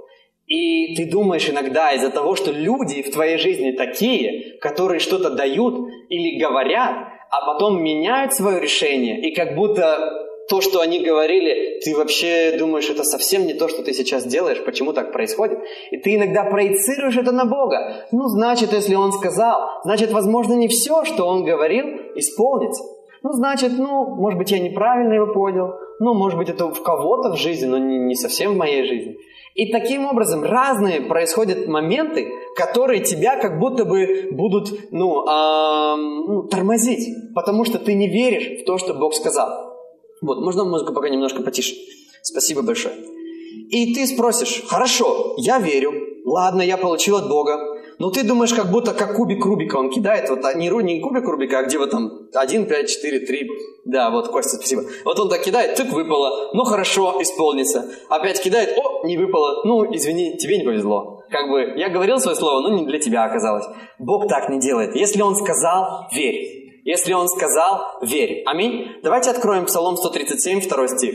И ты думаешь иногда из-за того, что люди в твоей жизни такие, которые что-то дают или говорят, а потом меняют свое решение, и как будто то, что они говорили, ты вообще думаешь, это совсем не то, что ты сейчас делаешь, почему так происходит. И ты иногда проецируешь это на Бога. Ну, значит, если Он сказал, значит, возможно, не все, что Он говорил, исполнится. Ну, значит, ну, может быть, я неправильно его понял, ну, может быть, это в кого-то в жизни, но не, не совсем в моей жизни. И таким образом разные происходят моменты, которые тебя как будто бы будут ну, э, ну, тормозить, потому что ты не веришь в то, что Бог сказал. Вот, можно музыку пока немножко потише? Спасибо большое. И ты спросишь, хорошо, я верю, ладно, я получил от Бога, но ты думаешь, как будто как кубик Рубика он кидает, вот не, не кубик Рубика, а где вот там один, пять, четыре, три, да, вот, Костя, спасибо. Вот он так кидает, тык, выпало, ну хорошо, исполнится. Опять кидает, о, не выпало, ну извини, тебе не повезло. Как бы я говорил свое слово, но не для тебя оказалось. Бог так не делает. Если Он сказал, верь. Если Он сказал, верь. Аминь. Давайте откроем Псалом сто тридцать семь, второй стих.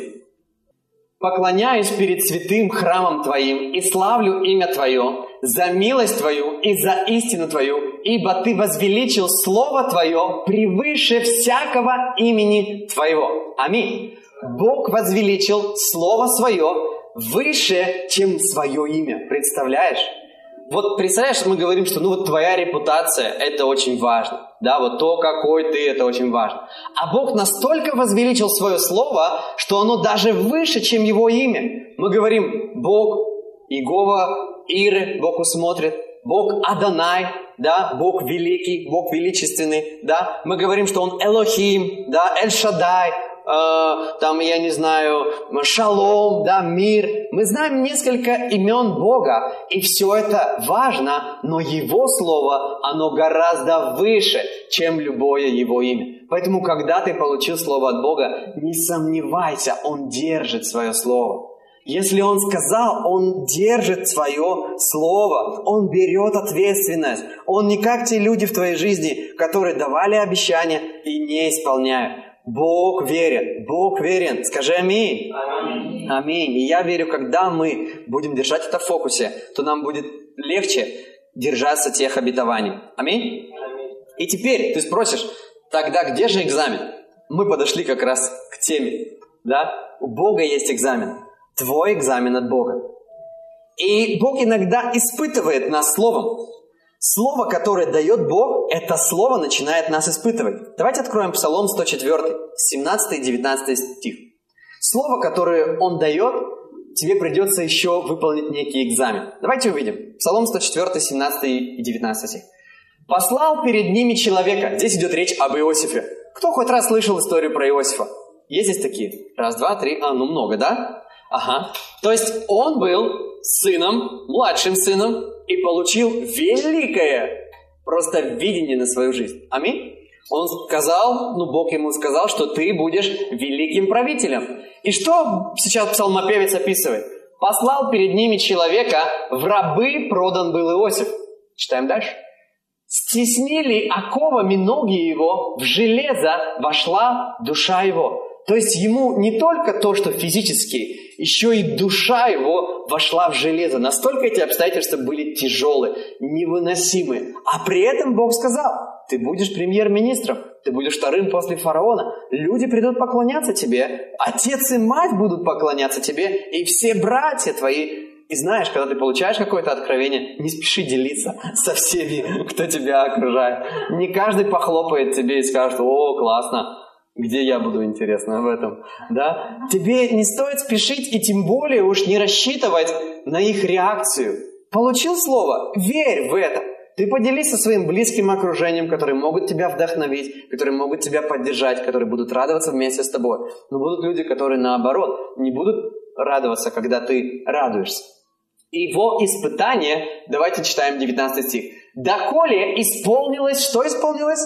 «Поклоняюсь перед святым храмом Твоим и славлю имя Твое за милость Твою и за истину Твою, ибо Ты возвеличил Слово Твое превыше всякого имени Твоего». Аминь. Бог возвеличил Слово Свое выше, чем свое имя. Представляешь? Вот представляешь, мы говорим, что ну вот твоя репутация, это очень важно. Да, вот то, какой ты, это очень важно. А Бог настолько возвеличил свое слово, что оно даже выше, чем его имя. Мы говорим, Бог, Иегова, Иры, Бог усмотрит. Бог Адонай, да, Бог великий, Бог величественный, да. Мы говорим, что Он Элохим, да, Эль-Шадай, э, там, я не знаю, Шалом, да, мир. Мы знаем несколько имен Бога, и все это важно, но Его Слово, оно гораздо выше, чем любое Его имя. Поэтому, когда ты получил Слово от Бога, не сомневайся, Он держит свое Слово. Если Он сказал, Он держит свое слово, Он берет ответственность. Он не как те люди в твоей жизни, которые давали обещания и не исполняют. Бог верен, Бог верен. Скажи аминь. Аминь. Аминь. И я верю, когда мы будем держать это в фокусе, то нам будет легче держаться тех обетований. Аминь. Аминь. И теперь ты спросишь, тогда где же экзамен? Мы подошли как раз к теме. Да? У Бога есть экзамен. Твой экзамен от Бога. И Бог иногда испытывает нас словом. Слово, которое дает Бог, это слово начинает нас испытывать. Давайте откроем Псалом сто четыре, семнадцатый и девятнадцатый стих. Слово, которое Он дает, тебе придется еще выполнить некий экзамен. Давайте увидим. Псалом сто четыре, семнадцатый и девятнадцатый стих. «Послал перед ними человека». Здесь идет речь об Иосифе. Кто хоть раз слышал историю про Иосифа? Есть здесь такие? Раз, два, три. А, ну много, да? Ага. То есть он был сыном, младшим сыном, и получил великое просто видение на свою жизнь. Аминь. Он сказал, ну Бог ему сказал, что ты будешь великим правителем. И что сейчас псалмопевец описывает? Послал перед ними человека, в рабы продан был Иосиф. Читаем дальше. Стеснили оковами ноги его, в железо вошла душа его. То есть ему не только то, что физически, еще и душа его вошла в железо. Настолько эти обстоятельства были тяжелые, невыносимые. А при этом Бог сказал, ты будешь премьер-министром, ты будешь вторым после фараона. Люди придут поклоняться тебе, отец и мать будут поклоняться тебе, и все братья твои. И знаешь, когда ты получаешь какое-то откровение, не спеши делиться со всеми, кто тебя окружает. Не каждый похлопает тебе и скажет, о, классно. Где я буду, интересно, в этом, да? Тебе не стоит спешить и тем более уж не рассчитывать на их реакцию. Получил слово? Верь в это. Ты поделись со своим близким окружением, которые могут тебя вдохновить, которые могут тебя поддержать, которые будут радоваться вместе с тобой. Но будут люди, которые наоборот не будут радоваться, когда ты радуешься. Его испытание, давайте читаем девятнадцатый стих. «Доколе исполнилось...» Что исполнилось?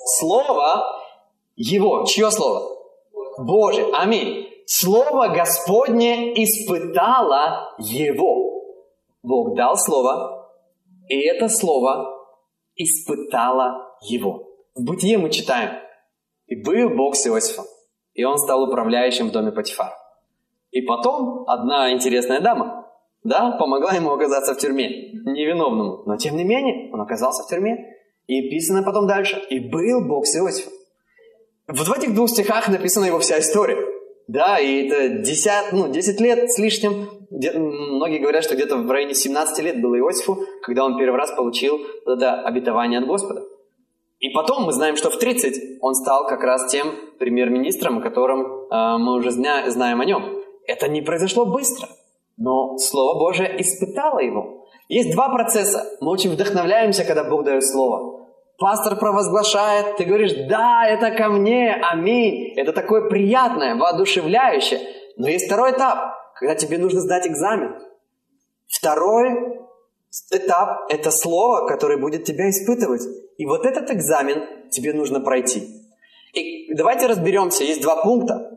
Слово Его. Чье слово? Божие. Аминь. Слово Господне испытало его. Бог дал слово, и это слово испытало его. В Бытие мы читаем. И был Бог с Иосифом, и он стал управляющим в доме Потифара. И потом одна интересная дама, да, помогла ему оказаться в тюрьме, невиновному. Но тем не менее, он оказался в тюрьме. И написано потом дальше. И был Бог с Иосифом. Вот в этих двух стихах написана его вся история. Да, и это десять, ну, десять лет с лишним. Где, многие говорят, что где-то в районе семнадцати лет было Иосифу, когда он первый раз получил это обетование от Господа. И потом мы знаем, что в тридцать он стал как раз тем премьер-министром, о котором э, мы уже зна- знаем о нем. Это не произошло быстро, но Слово Божие испытало его. Есть два процесса. Мы очень вдохновляемся, когда Бог дает Слово. Пастор провозглашает, ты говоришь, да, это ко мне, аминь. Это такое приятное, воодушевляющее. Но есть второй этап, когда тебе нужно сдать экзамен. Второй этап – это слово, которое будет тебя испытывать. И вот этот экзамен тебе нужно пройти. И давайте разберемся, есть два пункта.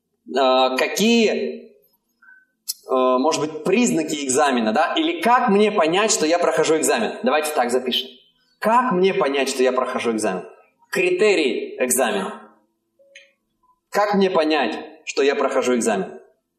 Какие, может быть, признаки экзамена, да? Или как мне понять, что я прохожу экзамен? Давайте так запишем. Как мне понять, что я прохожу экзамен? Критерии экзамена. Как мне понять, что я прохожу экзамен?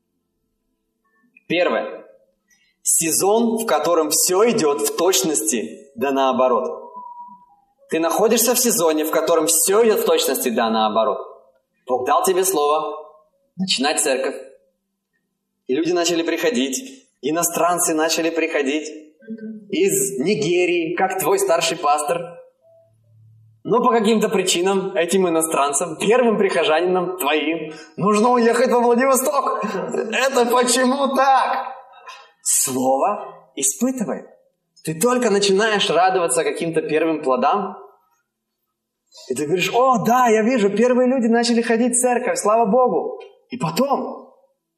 Первое. Сезон, в котором все идет в точности, да наоборот. Ты находишься в сезоне, в котором все идет в точности, да наоборот. Бог дал тебе слово начинать церковь. И люди начали приходить. Иностранцы начали приходить. Из Нигерии, как твой старший пастор. Но по каким-то причинам этим иностранцам, первым прихожанином твоим, нужно уехать во Владивосток. Это почему так? Слово испытывает. Ты только начинаешь радоваться каким-то первым плодам, и ты говоришь, о, да, я вижу, первые люди начали ходить в церковь, слава Богу. И потом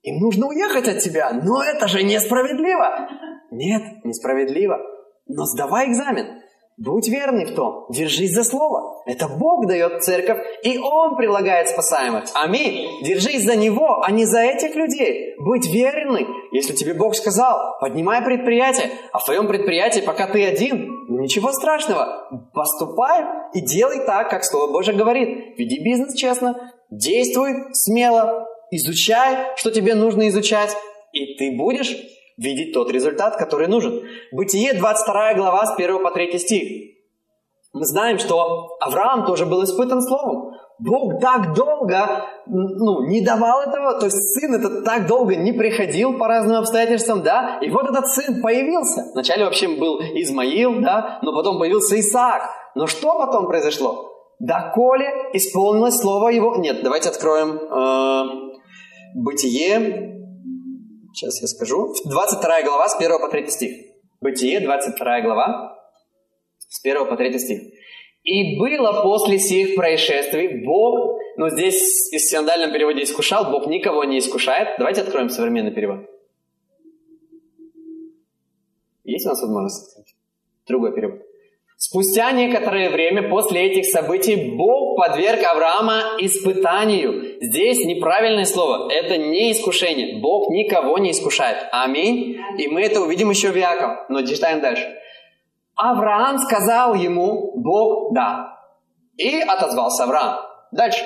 Им нужно уехать от тебя, но это же несправедливо. Нет, несправедливо. Но сдавай экзамен. Будь верный в том. Держись за слово. Это Бог дает церковь, и Он прилагает спасаемых. Аминь. Держись за Него, а не за этих людей. Будь верный. Если тебе Бог сказал, поднимай предприятие, а в твоем предприятии пока ты один, ну ничего страшного. Поступай и делай так, как Слово Божье говорит. Веди бизнес честно, действуй смело, изучай, что тебе нужно изучать, и ты будешь видеть тот результат, который нужен. Бытие, двадцать вторая глава, с первого по третий стих. Мы знаем, что Авраам тоже был испытан словом. Бог так долго ну, не давал этого, то есть сын этот так долго не приходил по разным обстоятельствам, да, и вот этот сын появился. Вначале вообще был Измаил, да, но потом появился Исаак. Но что потом произошло? Доколе исполнилось слово его... Нет, давайте откроем э, Бытие... Сейчас я скажу. двадцать вторая глава, с первого по третий стих. Бытие, двадцать вторая глава, с первого по третий стих. «И было после сих происшествий Бог...» Ну, здесь в синодальном переводе «искушал», Бог никого не искушает. Давайте откроем современный перевод. Есть у нас возможность? Другой перевод. «Спустя некоторое время после этих событий Бог подверг Авраама испытанию». Здесь неправильное слово. Это не искушение. Бог никого не искушает. Аминь. И мы это увидим еще в Иакова. Но читаем дальше. Авраам сказал ему, Бог да. И отозвался Авраам. Дальше.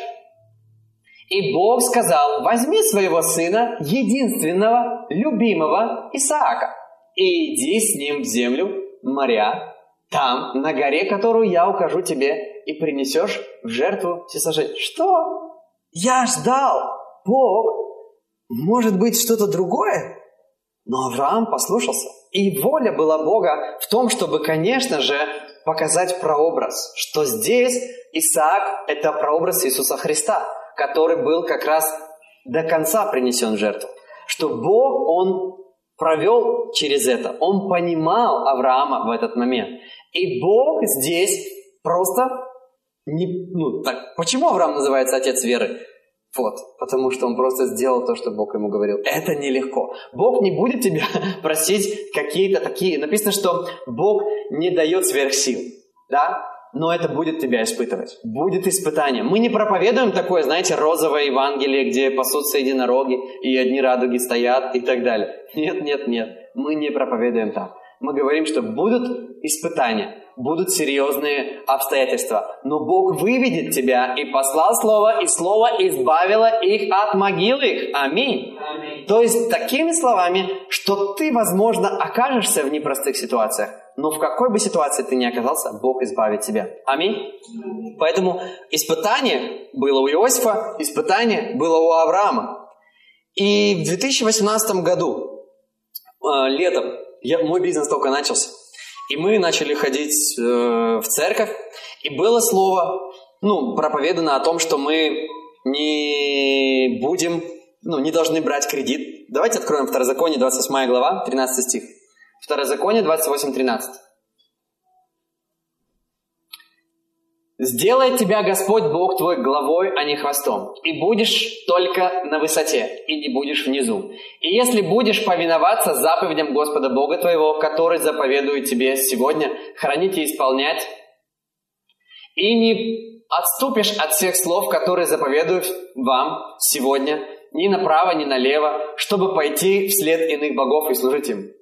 И Бог сказал, возьми своего сына, единственного, любимого Исаака, и иди с ним в землю моря, там, на горе, которую я укажу тебе, и принесешь в жертву всесожжения. Что? Я ждал. Бог. Может быть, что-то другое? Но Авраам послушался. И воля была Бога в том, чтобы, конечно же, показать прообраз. Что здесь Исаак – это прообраз Иисуса Христа, который был как раз до конца принесен в жертву. Что Бог, Он провел через это. Он понимал Авраама в этот момент. И Бог здесь просто... Не, ну, так, почему Авраам называется отец веры? Вот, потому что он просто сделал то, что Бог ему говорил. Это нелегко. Бог не будет тебя просить какие-то такие... Написано, что Бог не дает сверхсил, да? Но это будет тебя испытывать. Будет испытание. Мы не проповедуем такое, знаете, розовое Евангелие, где пасутся единороги, и одни радуги стоят, и так далее. Нет, нет, нет. Мы не проповедуем так. Мы говорим, что будут испытания, будут серьезные обстоятельства. Но Бог выведет тебя и послал Слово, и Слово избавило их от могилы их. Аминь. Аминь. То есть, такими словами, что ты, возможно, окажешься в непростых ситуациях, но в какой бы ситуации ты ни оказался, Бог избавит тебя. Аминь. Аминь. Поэтому испытание было у Иосифа, испытание было у Авраама. И в две тысячи восемнадцатом году, э, летом, я, мой бизнес только начался. И мы начали ходить э, в церковь. И было слово, ну, проповедано о том, что мы не будем, ну, не должны брать кредит. Давайте откроем Второзаконие, двадцать восьмая глава, тринадцатый стих. Второзаконие двадцать восемь тринадцать. «Сделает тебя Господь Бог твой главой, а не хвостом, и будешь только на высоте, и не будешь внизу. И если будешь повиноваться заповедям Господа Бога твоего, который заповедует тебе сегодня, хранить и исполнять, и не отступишь от всех слов, которые заповедуют вам сегодня, ни направо, ни налево, чтобы пойти вслед иных богов и служить им.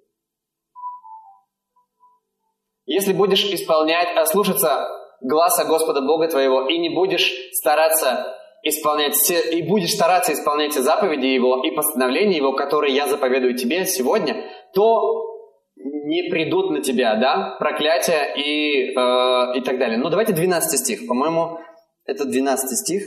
Если будешь исполнять, слушаться гласа Господа Бога твоего, и не будешь стараться исполнять все, и будешь стараться исполнять все заповеди Его и постановления Его, которые я заповедую тебе сегодня, то не придут на тебя, да, проклятия и, э, и так далее. Ну, давайте двенадцатый стих. По-моему, это двенадцатый стих.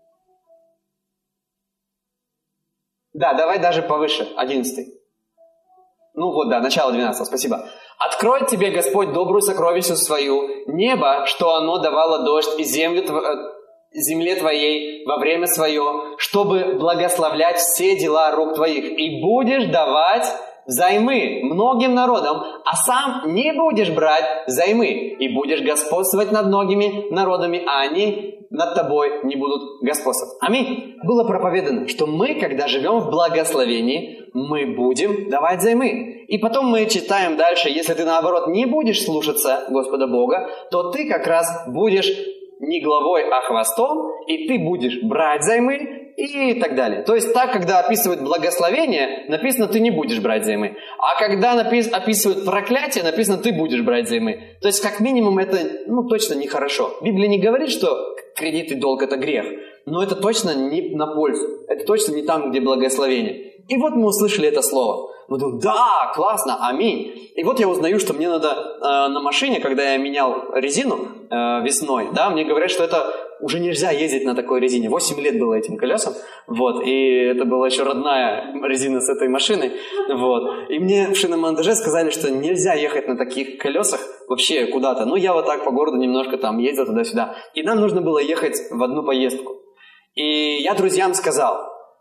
Да, давай даже повыше, одиннадцатый. Ну вот, да, начало двенадцатого, спасибо. «Откроет тебе Господь добрую сокровищу свою, небо, что оно давало дождь, и землю, земле твоей во время свое, чтобы благословлять все дела рук твоих, и будешь давать взаймы многим народам, а сам не будешь брать взаймы, и будешь господствовать над многими народами, а они над тобой не будут господствовать. Аминь. Было проповедано, что мы, когда живем в благословении, мы будем давать взаймы. И потом мы читаем дальше, если ты, наоборот, не будешь слушаться Господа Бога, то ты как раз будешь не главой, а хвостом, и ты будешь брать взаймы, и так далее. То есть так, когда описывают благословение, написано, ты не будешь брать взаймы. А когда напис... описывают проклятие, написано, ты будешь брать взаймы. То есть, как минимум, это ну, точно нехорошо. Библия не говорит, что кредит и долг – это грех. Но это точно не на пользу. Это точно не там, где благословение. И вот мы услышали это слово. Мы думаем, да, классно, аминь. И вот я узнаю, что мне надо э, на машине, когда я менял резину э, весной, да, мне говорят, что это уже нельзя ездить на такой резине. восемь лет было этим колесам, вот, и это была еще родная резина с этой машиной, вот. И мне в шиномонтаже сказали, что нельзя ехать на таких колесах вообще куда-то. Ну, я вот так по городу немножко там ездил туда-сюда. И нам нужно было ехать в одну поездку. И я друзьям сказал,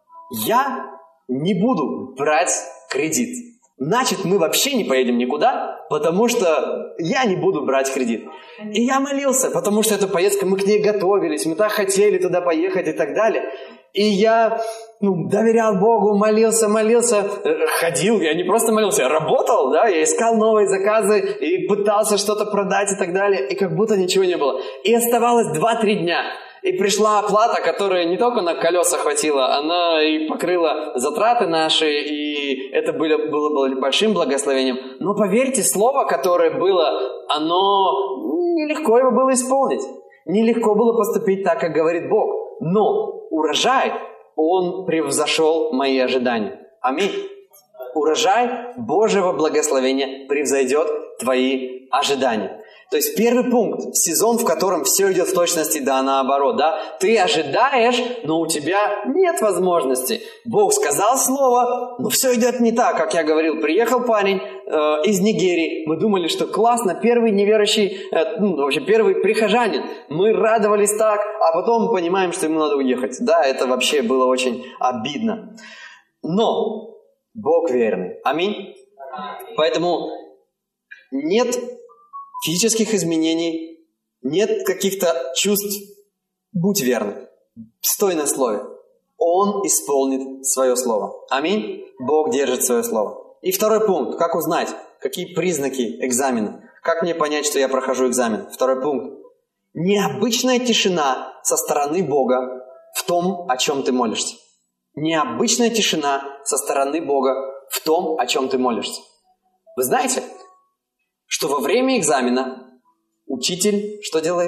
я не буду брать кредит. Значит, мы вообще не поедем никуда, потому что я не буду брать кредит. И я молился, потому что эта поездка, мы к ней готовились, мы так хотели туда поехать и так далее. И я ну, доверял Богу, молился, молился, ходил, я не просто молился, я работал, да, я искал новые заказы и пытался что-то продать и так далее, и как будто ничего не было. И оставалось два-три дня. И пришла оплата, которая не только на колеса хватила, она и покрыла затраты наши, и это было, было, было большим благословением. Но поверьте, слово, которое было, оно нелегко его было исполнить. Нелегко было поступить так, как говорит Бог. Но урожай, он превзошел мои ожидания. Аминь. Урожай Божьего благословения превзойдет твои ожидания. То есть первый пункт, сезон, в котором все идет в точности да наоборот, да, ты ожидаешь, но у тебя нет возможности. Бог сказал слово, но все идет не так, как я говорил. Приехал парень э, из Нигерии, мы думали, что классно, первый неверующий, э, ну, вообще первый прихожанин. Мы радовались так, а потом понимаем, что ему надо уехать. Да, это вообще было очень обидно. Но Бог верный. Аминь. Поэтому нет физических изменений, нет каких-то чувств. Будь верным. Стой на слове. Он исполнит свое слово. Аминь. Бог держит свое слово. И второй пункт. Как узнать, какие признаки экзамена? Как мне понять, что я прохожу экзамен? Второй пункт. Необычная тишина со стороны Бога в том, о чем ты молишься. Необычная тишина со стороны Бога в том, о чем ты молишься. Вы знаете, что во время экзамена учитель что делает?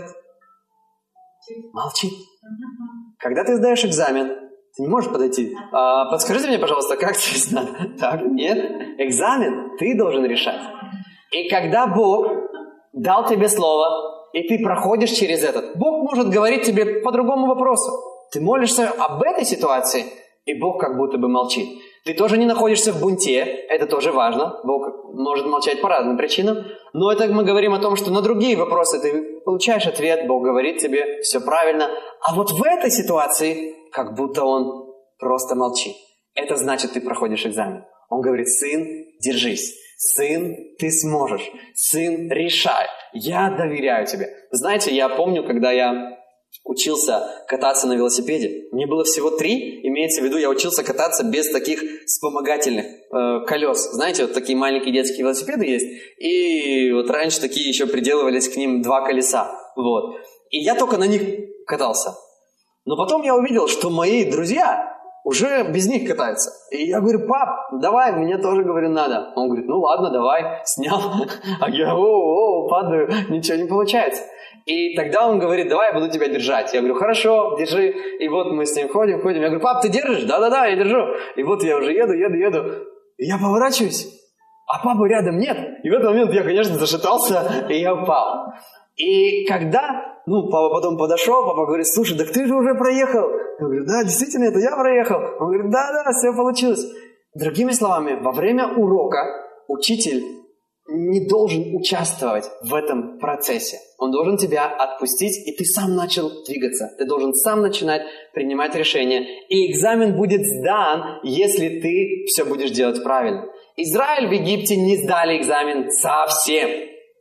Молчит. Когда ты сдаешь экзамен, ты не можешь подойти. А, подскажите мне, пожалуйста, как здесь надо? Так, нет. Экзамен ты должен решать. И когда Бог дал тебе слово, и ты проходишь через этот, Бог может говорить тебе по другому вопросу. Ты молишься об этой ситуации, и Бог как будто бы молчит. Ты тоже не находишься в бунте, это тоже важно. Бог может молчать по разным причинам. Но это мы говорим о том, что на другие вопросы ты получаешь ответ, Бог говорит тебе, все правильно. А вот в этой ситуации, как будто Он просто молчит. Это значит, ты проходишь экзамен. Он говорит, сын, держись. Сын, ты сможешь. Сын, решай. Я доверяю тебе. Знаете, я помню, когда я учился кататься на велосипеде. Мне было всего три, имеется в виду, я учился кататься без таких вспомогательных э, колес. Знаете, вот такие маленькие детские велосипеды есть, и вот раньше такие еще приделывались к ним два колеса. Вот. И я только на них катался. Но потом я увидел, что мои друзья уже без них катаются. И я говорю, пап, давай, мне тоже, говорю, надо. Он говорит, ну ладно, давай, снял. А я, о-о, падаю, ничего не получается. И тогда он говорит, давай, я буду тебя держать. Я говорю, хорошо, держи. И вот мы с ним ходим, ходим. Я говорю, пап, ты держишь? Да-да-да, я держу. И вот я уже еду, еду, еду. И я поворачиваюсь, а папы рядом нет. И в этот момент я, конечно, зашатался, и я упал. И когда, ну, папа потом подошел, папа говорит, слушай, так ты же уже проехал. Я говорю, да, действительно, это я проехал. Он говорит, да-да, все получилось. Другими словами, во время урока учитель не должен участвовать в этом процессе. Он должен тебя отпустить, и ты сам начал двигаться. Ты должен сам начинать принимать решения. И экзамен будет сдан, если ты все будешь делать правильно. Израиль в Египте не сдали экзамен совсем.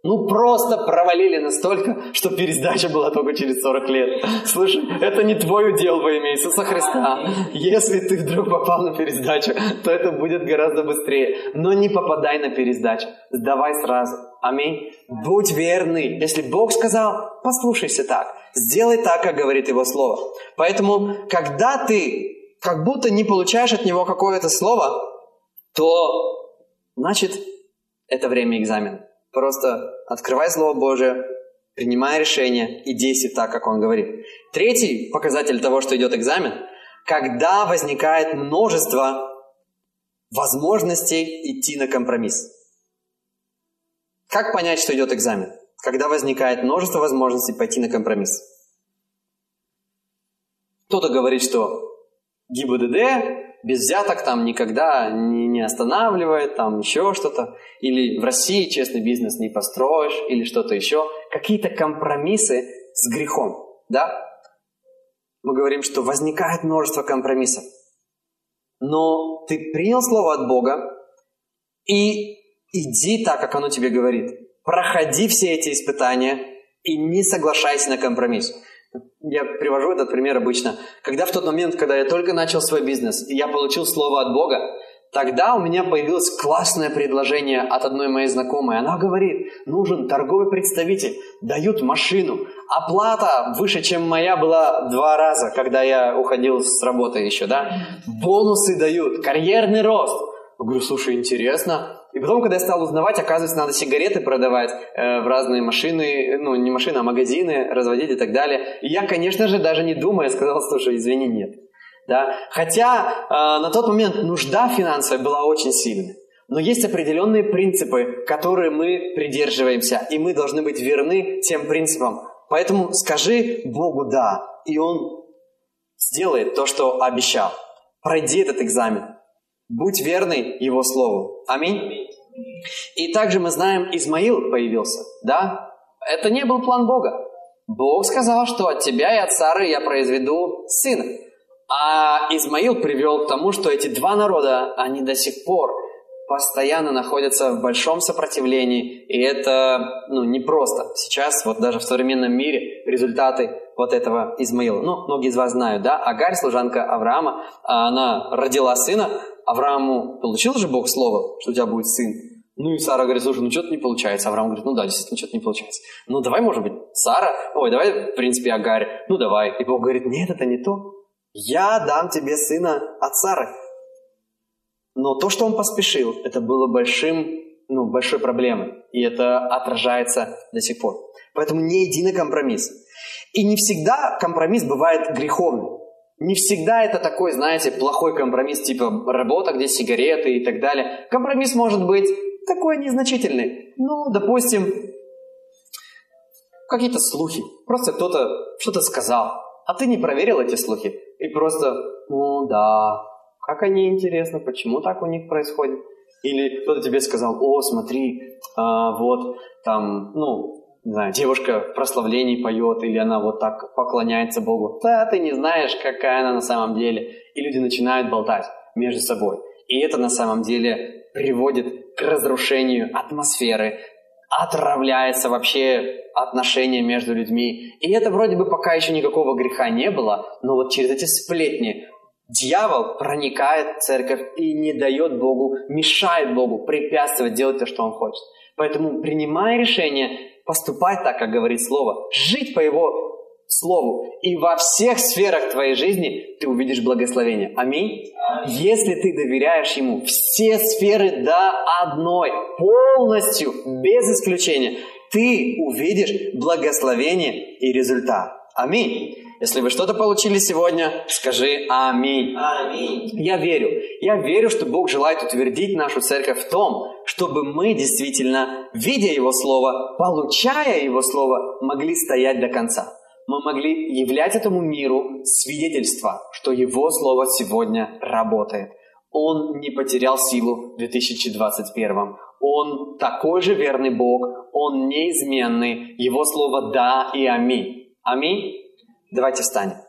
Ну, просто провалили настолько, что пересдача была только через сорок лет. Слушай, это не твой удел во имя Иисуса Христа. Если ты вдруг попал на пересдачу, то это будет гораздо быстрее. Но не попадай на пересдачу. Сдавай сразу. Аминь. Будь верный. Если Бог сказал, послушайся так. Сделай так, как говорит Его Слово. Поэтому, когда ты как будто не получаешь от Него какое-то слово, то, значит, это время экзамена. Просто открывай Слово Божие, принимай решение и действуй так, как Он говорит. Третий показатель того, что идет экзамен, когда возникает множество возможностей идти на компромисс. Как понять, что идет экзамен? Когда возникает множество возможностей пойти на компромисс. Кто-то говорит, что ГИБДД без взяток там никогда не, не останавливает, там еще что-то. Или в России честный бизнес не построишь, или что-то еще. Какие-то компромиссы с грехом, да? Мы говорим, что возникает множество компромиссов. Но ты принял слово от Бога, и иди так, как оно тебе говорит. Проходи все эти испытания и не соглашайся на компромисс. Я привожу этот пример обычно. Когда в тот момент, когда я только начал свой бизнес, и я получил слово от Бога, тогда у меня появилось классное предложение от одной моей знакомой. Она говорит, нужен торговый представитель, дают машину. Оплата выше, чем моя, была в два раза, когда я уходил с работы еще, да? Бонусы дают, карьерный рост. Я говорю, слушай, интересно. И потом, когда я стал узнавать, оказывается, надо сигареты продавать э, в разные машины, ну, не машины, а магазины, разводить и так далее. И я, конечно же, даже не думая, сказал, слушай, извини, нет. Да? Хотя э, на тот момент нужда финансовая была очень сильной. Но есть определенные принципы, которые мы придерживаемся, и мы должны быть верны тем принципам. Поэтому скажи Богу «да», и Он сделает то, что обещал. Пройди этот экзамен. Будь верный Его Слову. Аминь. И также мы знаем, Измаил появился. Да? Это не был план Бога. Бог сказал, что от тебя и от Сары я произведу сына. А Измаил привел к тому, что эти два народа, они до сих пор постоянно находятся в большом сопротивлении. И это ну, непросто. Сейчас, вот даже в современном мире, результаты вот этого Измаила. Ну, многие из вас знают, да? Агарь, служанка Авраама, она родила сына. Аврааму получил же Бог слово, что у тебя будет сын. Ну и Сара говорит, слушай, ну что-то не получается. Авраам говорит, ну да, действительно, что-то не получается. Ну давай, может быть, Сара, ой, давай, в принципе, Агарь. Ну давай. И Бог говорит, нет, это не то. Я дам тебе сына от Сары. Но то, что он поспешил, это было большим, ну, большой проблемой. И это отражается до сих пор. Поэтому не иди на компромисс. И не всегда компромисс бывает греховным. Не всегда это такой, знаете, плохой компромисс, типа работа, где сигареты и так далее. Компромисс может быть такой незначительный. Ну, допустим, какие-то слухи. Просто кто-то что-то сказал, а ты не проверил эти слухи. И просто, ну да, как они интересно, почему так у них происходит. Или кто-то тебе сказал, о, смотри, а, вот там, ну... не знаю, девушка в прославлении поет, или она вот так поклоняется Богу. Да, ты не знаешь, какая она на самом деле. И люди начинают болтать между собой. И это на самом деле приводит к разрушению атмосферы, отравляется вообще отношения между людьми. И это вроде бы пока еще никакого греха не было, но вот через эти сплетни дьявол проникает в церковь и не дает Богу, мешает Богу препятствовать делать то, что Он хочет. Поэтому принимай решение поступать так, как говорит Слово, жить по Его Слову, и во всех сферах твоей жизни ты увидишь благословение. Аминь. Аминь. Если ты доверяешь Ему, все сферы до одной, полностью, без исключения, ты увидишь благословение и результат. Аминь. Если вы что-то получили сегодня, скажи аминь. Аминь. Я верю. Я верю, что Бог желает утвердить нашу церковь в том, чтобы мы действительно, видя Его Слово, получая Его Слово, могли стоять до конца. Мы могли являть этому миру свидетельство, что Его Слово сегодня работает. Он не потерял силу в две тысячи двадцать первом. Он такой же верный Бог, Он неизменный. Его Слово «да» и «аминь». Аминь. Давайте встанем.